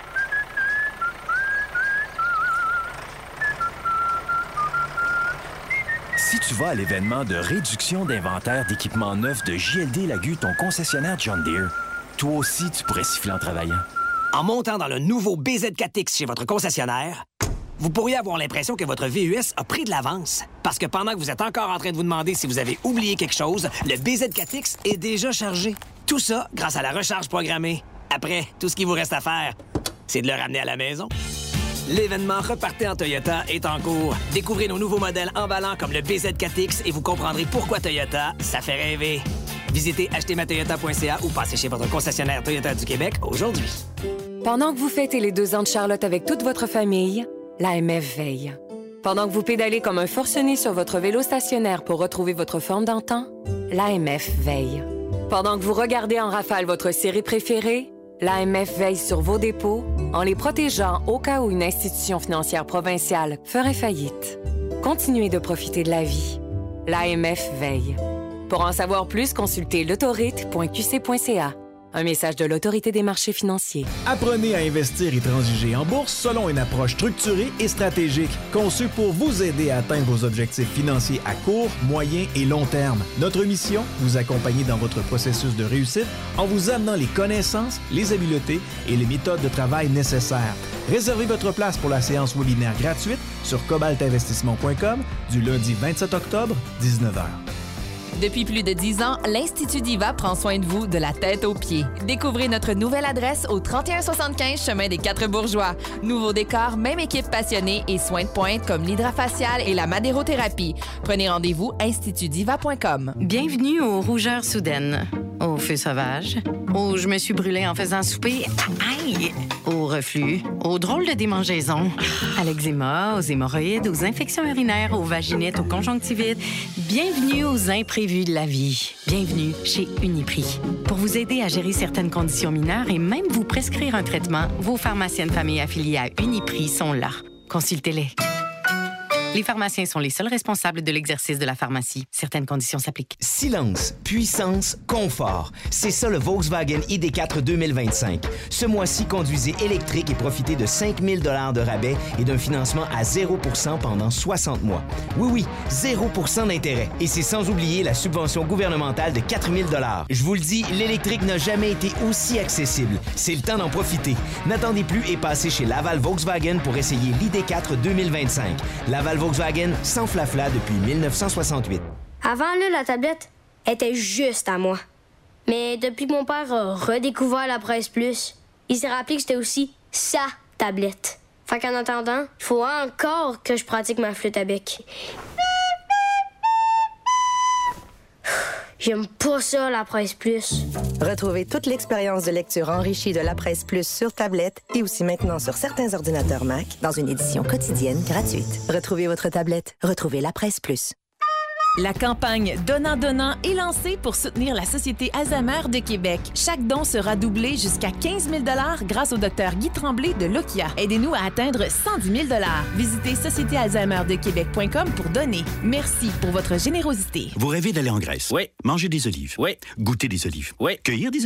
Si tu vas à l'événement de réduction d'inventaire d'équipements neufs de JLD Lagu, ton concessionnaire John Deere, toi aussi tu pourrais siffler en travaillant.
En montant dans le nouveau BZ4X chez votre concessionnaire, vous pourriez avoir l'impression que votre VUS a pris de l'avance. Parce que pendant que vous êtes encore en train de vous demander si vous avez oublié quelque chose, le BZ4X est déjà chargé. Tout ça grâce à la recharge programmée. Après, tout ce qu'il vous reste à faire, c'est de le ramener à la maison. L'événement Repartez en Toyota est en cours. Découvrez nos nouveaux modèles emballants comme le BZ4X et vous comprendrez pourquoi Toyota, ça fait rêver. Visitez achetezmatoyota.ca ou passez chez votre concessionnaire Toyota du Québec aujourd'hui.
Pendant que vous fêtez les 2 ans de Charlotte avec toute votre famille, l'AMF veille. Pendant que vous pédalez comme un forcené sur votre vélo stationnaire pour retrouver votre forme d'antan, l'AMF veille. Pendant que vous regardez en rafale votre série préférée, l'AMF veille sur vos dépôts en les protégeant au cas où une institution financière provinciale ferait faillite. Continuez de profiter de la vie. L'AMF veille. Pour en savoir plus, consultez l'autorite.qc.ca. Un message de l'Autorité des marchés financiers.
Apprenez à investir et transiger en bourse selon une approche structurée et stratégique, conçue pour vous aider à atteindre vos objectifs financiers à court, moyen et long terme. Notre mission, vous accompagner dans votre processus de réussite en vous amenant les connaissances, les habiletés et les méthodes de travail nécessaires. Réservez votre place pour la séance webinaire gratuite sur cobaltinvestissement.com du lundi 27 octobre, 19h.
Depuis plus de 10 ans, l'Institut Diva prend soin de vous de la tête aux pieds. Découvrez notre nouvelle adresse au 3175 Chemin des 4 Bourgeois. Nouveau décor, même équipe passionnée et soins de pointe comme l'hydrafacial et la madérothérapie. Prenez rendez-vous institutdiva.com.
Bienvenue aux rougeurs soudaines, au feu sauvage, au je me suis brûlée en faisant souper, aïe, au reflux, aux drôles de démangeaisons, à l'eczéma, aux hémorroïdes, aux infections urinaires, aux vaginites, aux conjonctivites. Bienvenue aux imprévus de la vie. Bienvenue chez Uniprix. Pour vous aider à gérer certaines conditions mineures et même vous prescrire un traitement, vos pharmaciennes familles affiliées à Uniprix sont là. Consultez-les. Les pharmaciens sont les seuls responsables de l'exercice de la pharmacie. Certaines conditions s'appliquent.
Silence, puissance, confort. C'est ça le Volkswagen ID4 2025. Ce mois-ci, conduisez électrique et profitez de 5 000 $ de rabais et d'un financement à 0% pendant 60 mois. Oui, 0% d'intérêt. Et c'est sans oublier la subvention gouvernementale de 4 000 $. Je vous le dis, l'électrique n'a jamais été aussi accessible. C'est le temps d'en profiter. N'attendez plus et passez chez Laval Volkswagen pour essayer l'ID4 2025. Laval Volkswagen, sans flafla depuis 1968.
Avant, là, la tablette était juste à moi. Mais depuis que mon père a redécouvert la Presse Plus, il s'est rappelé que c'était aussi sa tablette. Fait qu'en attendant, il faut encore que je pratique ma flûte à bec. J'aime pas ça, la Presse Plus.
Retrouvez toute l'expérience de lecture enrichie de la Presse Plus sur tablette et aussi maintenant sur certains ordinateurs Mac dans une édition quotidienne gratuite. Retrouvez votre tablette. Retrouvez la Presse Plus.
La campagne Donnant-Donnant est lancée pour soutenir la Société Alzheimer de Québec. Chaque don sera doublé jusqu'à 15 000 $ grâce au Dr Guy Tremblay de Lokia. Aidez-nous à atteindre 110 000 $. Visitez sociétéalzheimerdequebec.com pour donner. Merci pour votre générosité.
Vous rêvez d'aller en Grèce? Oui. Manger des olives? Oui. Goûter des olives? Oui. Cueillir des olives?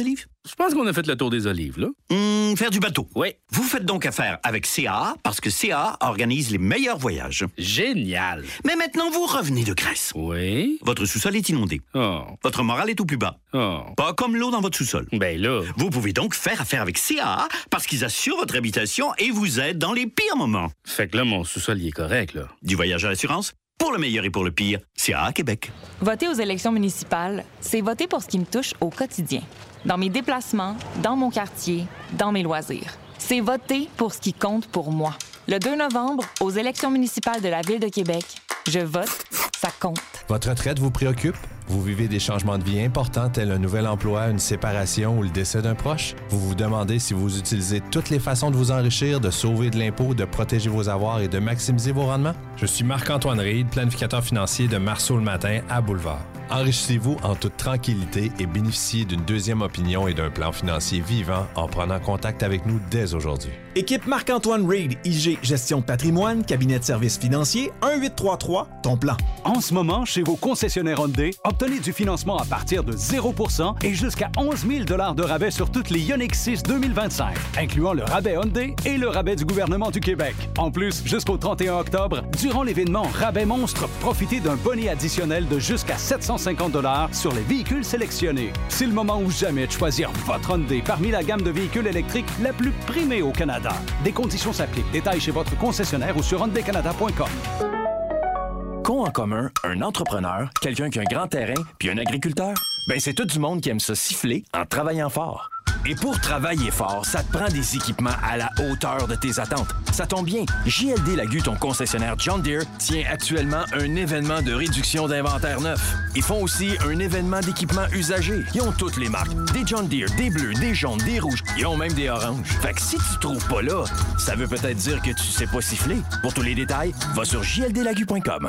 Je pense qu'on a fait le tour des olives, là.
Faire du bateau.
Oui.
Vous faites donc affaire avec CAA parce que CAA organise les meilleurs voyages.
Génial.
Mais maintenant, vous revenez de Grèce.
Oui.
Votre sous-sol est inondé.
Oh.
Votre moral est au plus bas.
Oh.
Pas comme l'eau dans votre sous-sol.
Ben là.
Vous pouvez donc faire affaire avec CAA parce qu'ils assurent votre habitation et vous aident dans les pires moments.
Fait que là, mon sous-sol, il est correct, là.
Du voyage à l'assurance, pour le meilleur et pour le pire, CAA Québec.
Voter aux élections municipales, c'est voter pour ce qui me touche au quotidien. Dans mes déplacements, dans mon quartier, dans mes loisirs. C'est voter pour ce qui compte pour moi. Le 2 novembre, aux élections municipales de la Ville de Québec, je vote, ça compte.
Votre retraite vous préoccupe? Vous vivez des changements de vie importants tels un nouvel emploi, une séparation ou le décès d'un proche? Vous vous demandez si vous utilisez toutes les façons de vous enrichir, de sauver de l'impôt, de protéger vos avoirs et de maximiser vos rendements? Je suis Marc-Antoine Reid, planificateur financier de Marceau le matin à Boulevard. Enrichissez-vous en toute tranquillité et bénéficiez d'une deuxième opinion et d'un plan financier vivant en prenant contact avec nous dès aujourd'hui.
Équipe Marc-Antoine Reid, IG Gestion de patrimoine, cabinet de services financiers, 1-833, ton plan.
En ce moment, chez vos concessionnaires Hyundai, obtenez du financement à partir de 0% et jusqu'à 11 000 $ de rabais sur toutes les Ioniq 6 2025, incluant le rabais Hyundai et le rabais du gouvernement du Québec. En plus, jusqu'au 31 octobre, durant l'événement Rabais Monstre, profitez d'un bonnet additionnel de jusqu'à 750 $ sur les véhicules sélectionnés. C'est le moment ou jamais de choisir votre Hyundai parmi la gamme de véhicules électriques la plus primée au Canada. Des conditions s'appliquent. Détails chez votre concessionnaire ou sur hyundaicanada.com.
Qu'ont en commun un entrepreneur, quelqu'un qui a un grand terrain, puis un agriculteur? Ben, c'est tout du monde qui aime ça siffler en travaillant fort. Et pour travailler fort, ça te prend des équipements à la hauteur de tes attentes. Ça tombe bien, JLD Lagu, ton concessionnaire John Deere, tient actuellement un événement de réduction d'inventaire neuf. Ils font aussi un événement d'équipements usagés. Ils ont toutes les marques, des John Deere, des bleus, des jaunes, des rouges. Ils ont même des oranges. Fait que si tu trouves pas là, ça veut peut-être dire que tu sais pas siffler. Pour tous les détails, va sur jldlagu.com.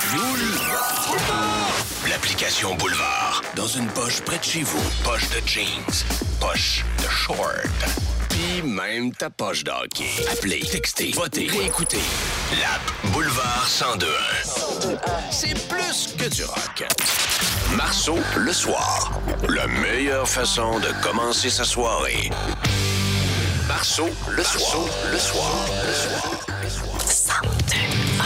L'application Boulevard. Dans une poche près de chez vous. Poche de jeans. Poche de short. Puis même ta poche d'hockey. Appelez, textez, votez, réécoutez. L'app Boulevard 102.1. C'est plus que du rock. Marceau, le soir. La meilleure façon de commencer sa soirée. Marceau, le soir. Le soir. Le soir. Le soir. 102.1.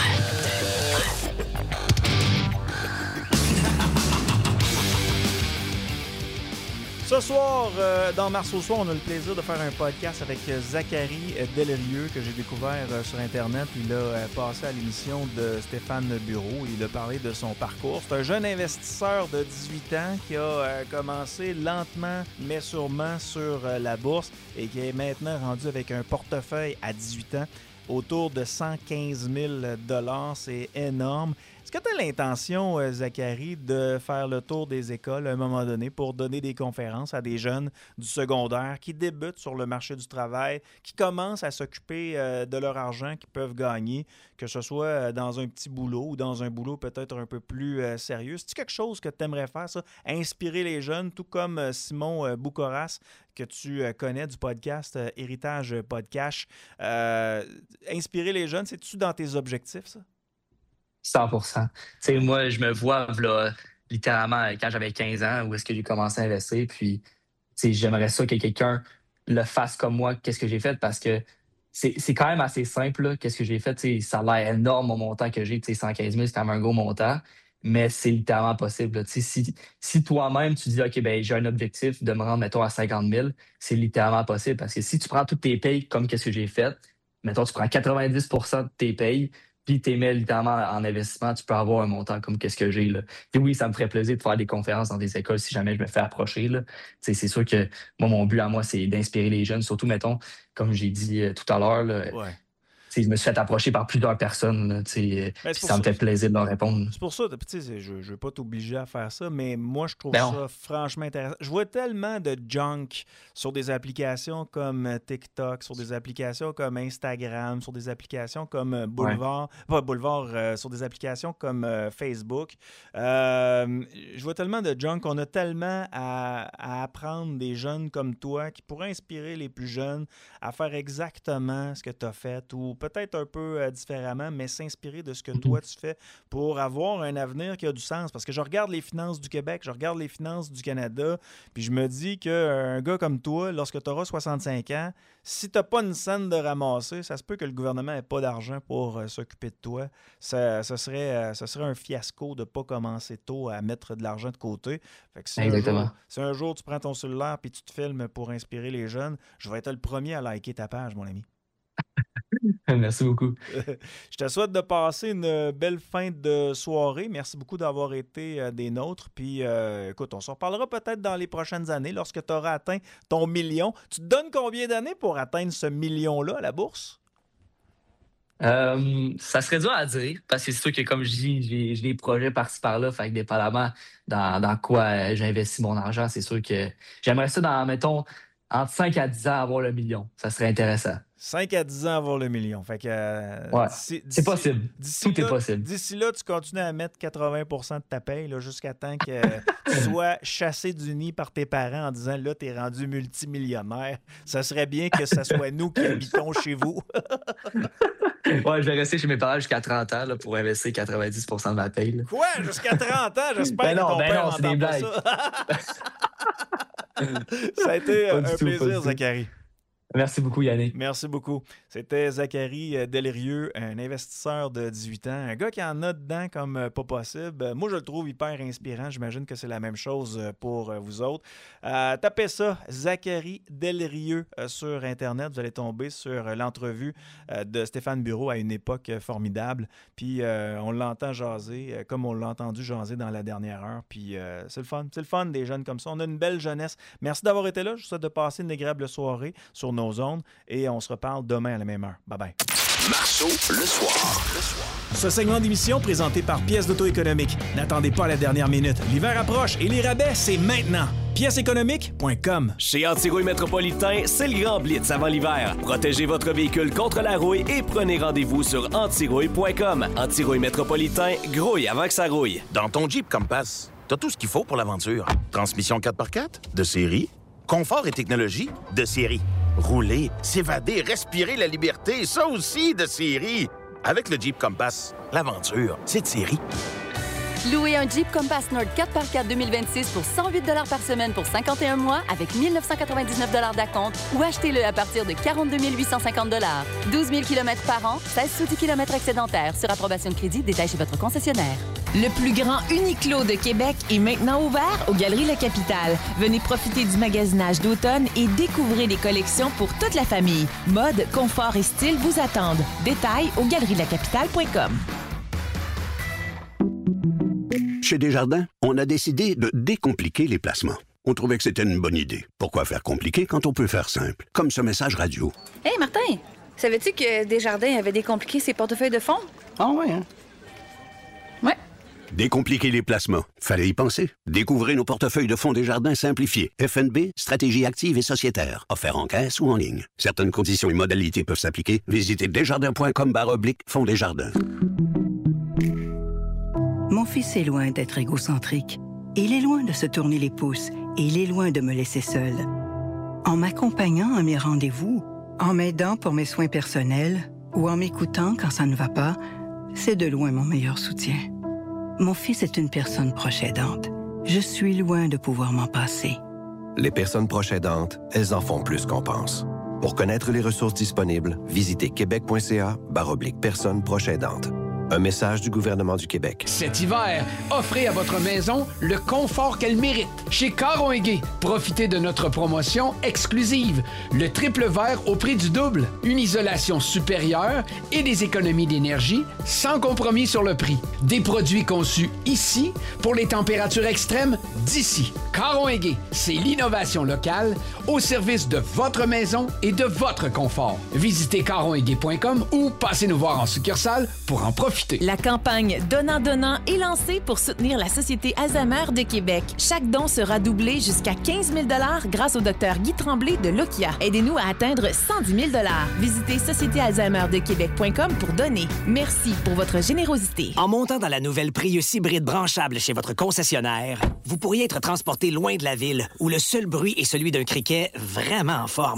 Ce soir, dans Marceau Soir, on a le plaisir de faire un podcast avec Zachary Delerieux, que j'ai découvert sur Internet. Il a passé à l'émission de Stéphane Bureau. Il a parlé de son parcours. C'est un jeune investisseur de 18 ans qui a commencé lentement, mais sûrement sur la bourse et qui est maintenant rendu avec un portefeuille à 18 ans autour de 115 000 $. C'est énorme. Est-ce que tu as l'intention, Zachary, de faire le tour des écoles à un moment donné pour donner des conférences à des jeunes du secondaire qui débutent sur le marché du travail, qui commencent à s'occuper de leur argent qu'ils peuvent gagner, que ce soit dans un petit boulot ou dans un boulot peut-être un peu plus sérieux? C'est-tu quelque chose que tu aimerais faire, ça? Inspirer les jeunes, tout comme Simon Boucoras, que tu connais du podcast Héritage Podcast. Inspirer les jeunes, c'est-tu dans tes objectifs, ça?
100%. Tu sais, moi, je me vois là, littéralement quand j'avais 15 ans, où est-ce que j'ai commencé à investir. Puis, tu sais, j'aimerais ça que quelqu'un le fasse comme moi, qu'est-ce que j'ai fait, parce que c'est quand même assez simple, là, qu'est-ce que j'ai fait. Tu sais, ça a l'air énorme, mon montant que j'ai. Tu sais, 115 000, c'est quand même un gros montant, mais c'est littéralement possible. Tu sais, si toi-même, tu dis, OK, ben j'ai un objectif de me rendre, mettons, à 50 000, c'est littéralement possible. Parce que si tu prends toutes tes payes comme qu'est-ce que j'ai fait, mettons, tu prends 90% de tes payes, puis tu mets littéralement en investissement, tu peux avoir un montant comme qu'est-ce que j'ai. Là. Puis oui, ça me ferait plaisir de faire des conférences dans des écoles si jamais je me fais approcher. Là. C'est sûr que moi, mon but à moi, c'est d'inspirer les jeunes, surtout, mettons, comme j'ai dit tout à l'heure, là, je me suis fait approcher par plusieurs personnes. Là, ça me fait plaisir de leur répondre. C'est
pour ça, je ne veux pas t'obliger à faire ça, mais moi, je trouve ça franchement intéressant. Je vois tellement de junk sur des applications comme TikTok, sur des applications comme Instagram, sur des applications comme Boulevard, sur des applications comme Facebook. Je vois tellement de junk qu'on a tellement à apprendre des jeunes comme toi qui pourraient inspirer les plus jeunes à faire exactement ce que tu as fait ou peut-être un peu différemment, mais s'inspirer de ce que toi tu fais pour avoir un avenir qui a du sens. Parce que je regarde les finances du Québec, je regarde les finances du Canada, puis je me dis qu'un gars comme toi, lorsque tu auras 65 ans, si tu n'as pas une scène de ramasser, ça se peut que le gouvernement n'ait pas d'argent pour s'occuper de toi. Ça serait un fiasco de ne pas commencer tôt à mettre de l'argent de côté. Fait que si un jour tu prends ton cellulaire et tu te filmes pour inspirer les jeunes, je vais être le premier à liker ta page, mon ami.
Merci beaucoup.
Je te souhaite de passer une belle fin de soirée. Merci beaucoup d'avoir été des nôtres. Puis, écoute, on s'en reparlera peut-être dans les prochaines années lorsque tu auras atteint ton million. Tu te donnes combien d'années pour atteindre ce million-là à la bourse?
Ça serait dur à dire parce que c'est sûr que, comme je dis, j'ai des projets par-ci par-là. Fait que dépendamment dans quoi j'investis mon argent, c'est sûr que j'aimerais ça dans, mettons, entre 5 à 10 ans avoir le million. Ça serait intéressant. 5 à 10 ans avoir le million. Fait que, c'est possible. Tout est possible.
D'ici là, tu continues à mettre 80% de ta paye là, jusqu'à temps que tu sois chassé du nid par tes parents en disant là, t'es rendu multimillionnaire. Ça serait bien que ce soit nous qui habitons chez vous.
Ouais, je vais rester chez mes parents jusqu'à 30 ans là, pour investir 90% de ma paye. Là.
Quoi? Jusqu'à 30 ans? J'espère que ton père n'entend pas ça. Ça a été un plaisir, Zachary.
Merci beaucoup, Yannick.
Merci beaucoup. C'était Zachary Delrieux, un investisseur de 18 ans, un gars qui en a dedans comme pas possible. Moi, je le trouve hyper inspirant. J'imagine que c'est la même chose pour vous autres. Tapez ça, Zachary Delrieux sur Internet. Vous allez tomber sur l'entrevue de Stéphane Bureau à une époque formidable. Puis on l'entend jaser comme on l'a entendu jaser dans la dernière heure. Puis c'est le fun. C'est le fun des jeunes comme ça. On a une belle jeunesse. Merci d'avoir été là. Je vous souhaite de passer une agréable soirée sur nos ondes et on se reparle demain à la même heure. Bye-bye.
Marceau, le soir.
Ce segment d'émission présenté par Pièces d'auto-économique. N'attendez pas la dernière minute. L'hiver approche et les rabais, c'est maintenant. Pièceséconomique.com.
Chez Antirouille Métropolitain, c'est le grand blitz avant l'hiver. Protégez votre véhicule contre la rouille et prenez rendez-vous sur antirouille.com. Antirouille Métropolitain, grouille avant que ça rouille.
Dans ton Jeep Compass, t'as tout ce qu'il faut pour l'aventure. Transmission 4x4, de série. Confort et technologie, de série. Rouler, s'évader, respirer la liberté, ça aussi, de série. Avec le Jeep Compass, l'aventure, c'est de série.
Louez un Jeep Compass Nord 4x4 2026 pour 108 $ par semaine pour 51 mois avec 1 999 $ d'acompte ou achetez-le à partir de 42 850 $. 12 000 km par an, 16 sous 10 km excédentaires. Sur approbation de crédit, détail chez votre concessionnaire.
Le plus grand Uniqlo de Québec est maintenant ouvert aux Galeries La Capitale. Venez profiter du magasinage d'automne et découvrez les collections pour toute la famille. Mode, confort et style vous attendent. Détails au galerielacapitale.com.
Chez Desjardins, on a décidé de décompliquer les placements. On trouvait que c'était une bonne idée. Pourquoi faire compliqué quand on peut faire simple? Comme ce message radio.
Hey Martin, savais-tu que Desjardins avait décompliqué ses portefeuilles de fonds?
Ah ouais, hein?
Ouais.
Décompliquer les placements. Fallait y penser. Découvrez nos portefeuilles de fonds Desjardins simplifiés. FNB, stratégie active et sociétaire. Offert en caisse ou en ligne. Certaines conditions et modalités peuvent s'appliquer. Visitez desjardins.com/fonds Desjardins.
Mon fils est loin d'être égocentrique. Il est loin de se tourner les pouces et il est loin de me laisser seule. En m'accompagnant à mes rendez-vous, en m'aidant pour mes soins personnels ou en m'écoutant quand ça ne va pas, c'est de loin mon meilleur soutien. Mon fils est une personne proche aidante. Je suis loin de pouvoir m'en passer.
Les personnes proches aidantes, elles en font plus qu'on pense. Pour connaître les ressources disponibles, visitez québec.ca/personnes proches aidantes. Un message du gouvernement du Québec.
Cet hiver, offrez à votre maison le confort qu'elle mérite. Chez Caron & Gay, profitez de notre promotion exclusive. Le triple verre au prix du double. Une isolation supérieure et des économies d'énergie sans compromis sur le prix. Des produits conçus ici pour les températures extrêmes d'ici. Caron & Gay, c'est l'innovation locale au service de votre maison et de votre confort. Visitez caronetgay.com ou passez nous voir en succursale pour en profiter.
La campagne Donnant-Donnant est lancée pour soutenir la Société Alzheimer de Québec. Chaque don sera doublé jusqu'à 15 000 $ grâce au Dr Guy Tremblay de Lokia. Aidez-nous à atteindre 110 000 $. Visitez sociétéalzheimerdequebec.com pour donner. Merci pour votre générosité.
En montant dans la nouvelle Prius hybride branchable chez votre concessionnaire, vous pourriez être transporté loin de la ville où le seul bruit est celui d'un criquet vraiment en forme.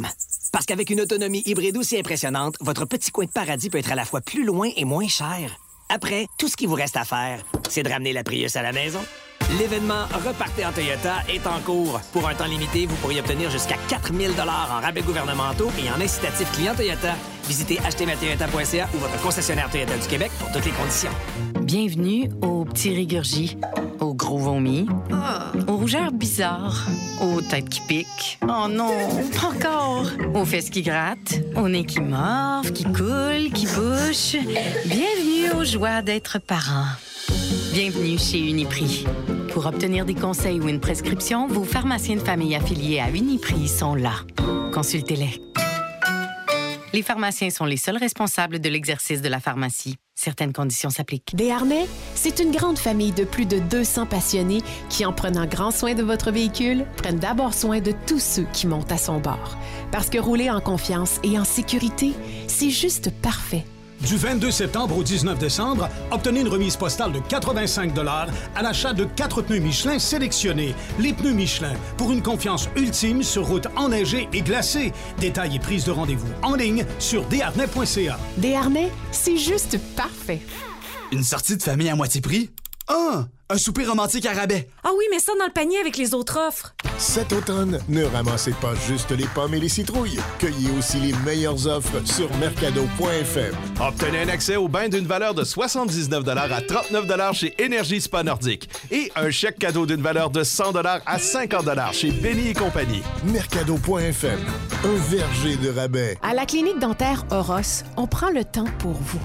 Parce qu'avec une autonomie hybride aussi impressionnante, votre petit coin de paradis peut être à la fois plus loin et moins cher. Après, tout ce qu'il vous reste à faire, c'est de ramener la Prius à la maison. L'événement Repartez en Toyota est en cours. Pour un temps limité, vous pourriez obtenir jusqu'à 4 000 $ en rabais gouvernementaux et en incitatifs clients Toyota. Visitez achetezmatoyota.ca ou votre concessionnaire Toyota du Québec pour toutes les conditions.
Bienvenue au petit rigurgi, au gros vomi, aux rougeurs bizarres, aux têtes qui piquent. Oh non, pas encore! Aux fesses qui grattent, au nez qui morve, qui coule, qui bouche. Bienvenue aux joies d'être parent. Bienvenue chez Uniprix. Pour obtenir des conseils ou une prescription, vos pharmaciens de famille affiliés à Uniprix sont là. Consultez-les. Les pharmaciens sont les seuls responsables de l'exercice de la pharmacie. Certaines conditions s'appliquent.
Desharnais, c'est une grande famille de plus de 200 passionnés qui, en prenant grand soin de votre véhicule, prennent d'abord soin de tous ceux qui montent à son bord. Parce que rouler en confiance et en sécurité, c'est juste parfait.
Du 22 septembre au 19 décembre, obtenez une remise postale de 85 $ à l'achat de 4 pneus Michelin sélectionnés. Les pneus Michelin, pour une confiance ultime sur route enneigée et glacée. Détails et prise de rendez-vous en ligne sur desharnais.ca.
Desharnais, c'est juste parfait.
Une sortie de famille à moitié prix? Ah! Un souper romantique à rabais.
Ah oui, mais ça dans le panier avec les autres offres.
Cet automne, ne ramassez pas juste les pommes et les citrouilles. Cueillez aussi les meilleures offres sur mercado.fm.
Obtenez un accès au bain d'une valeur de 79 $ à 39 $ chez Énergie Spa Nordique. Et un chèque cadeau d'une valeur de 100 $ à 50 $ chez Benny et compagnie.
Mercado.fm. Un verger de rabais.
À la clinique dentaire Oros, on prend le temps pour vous.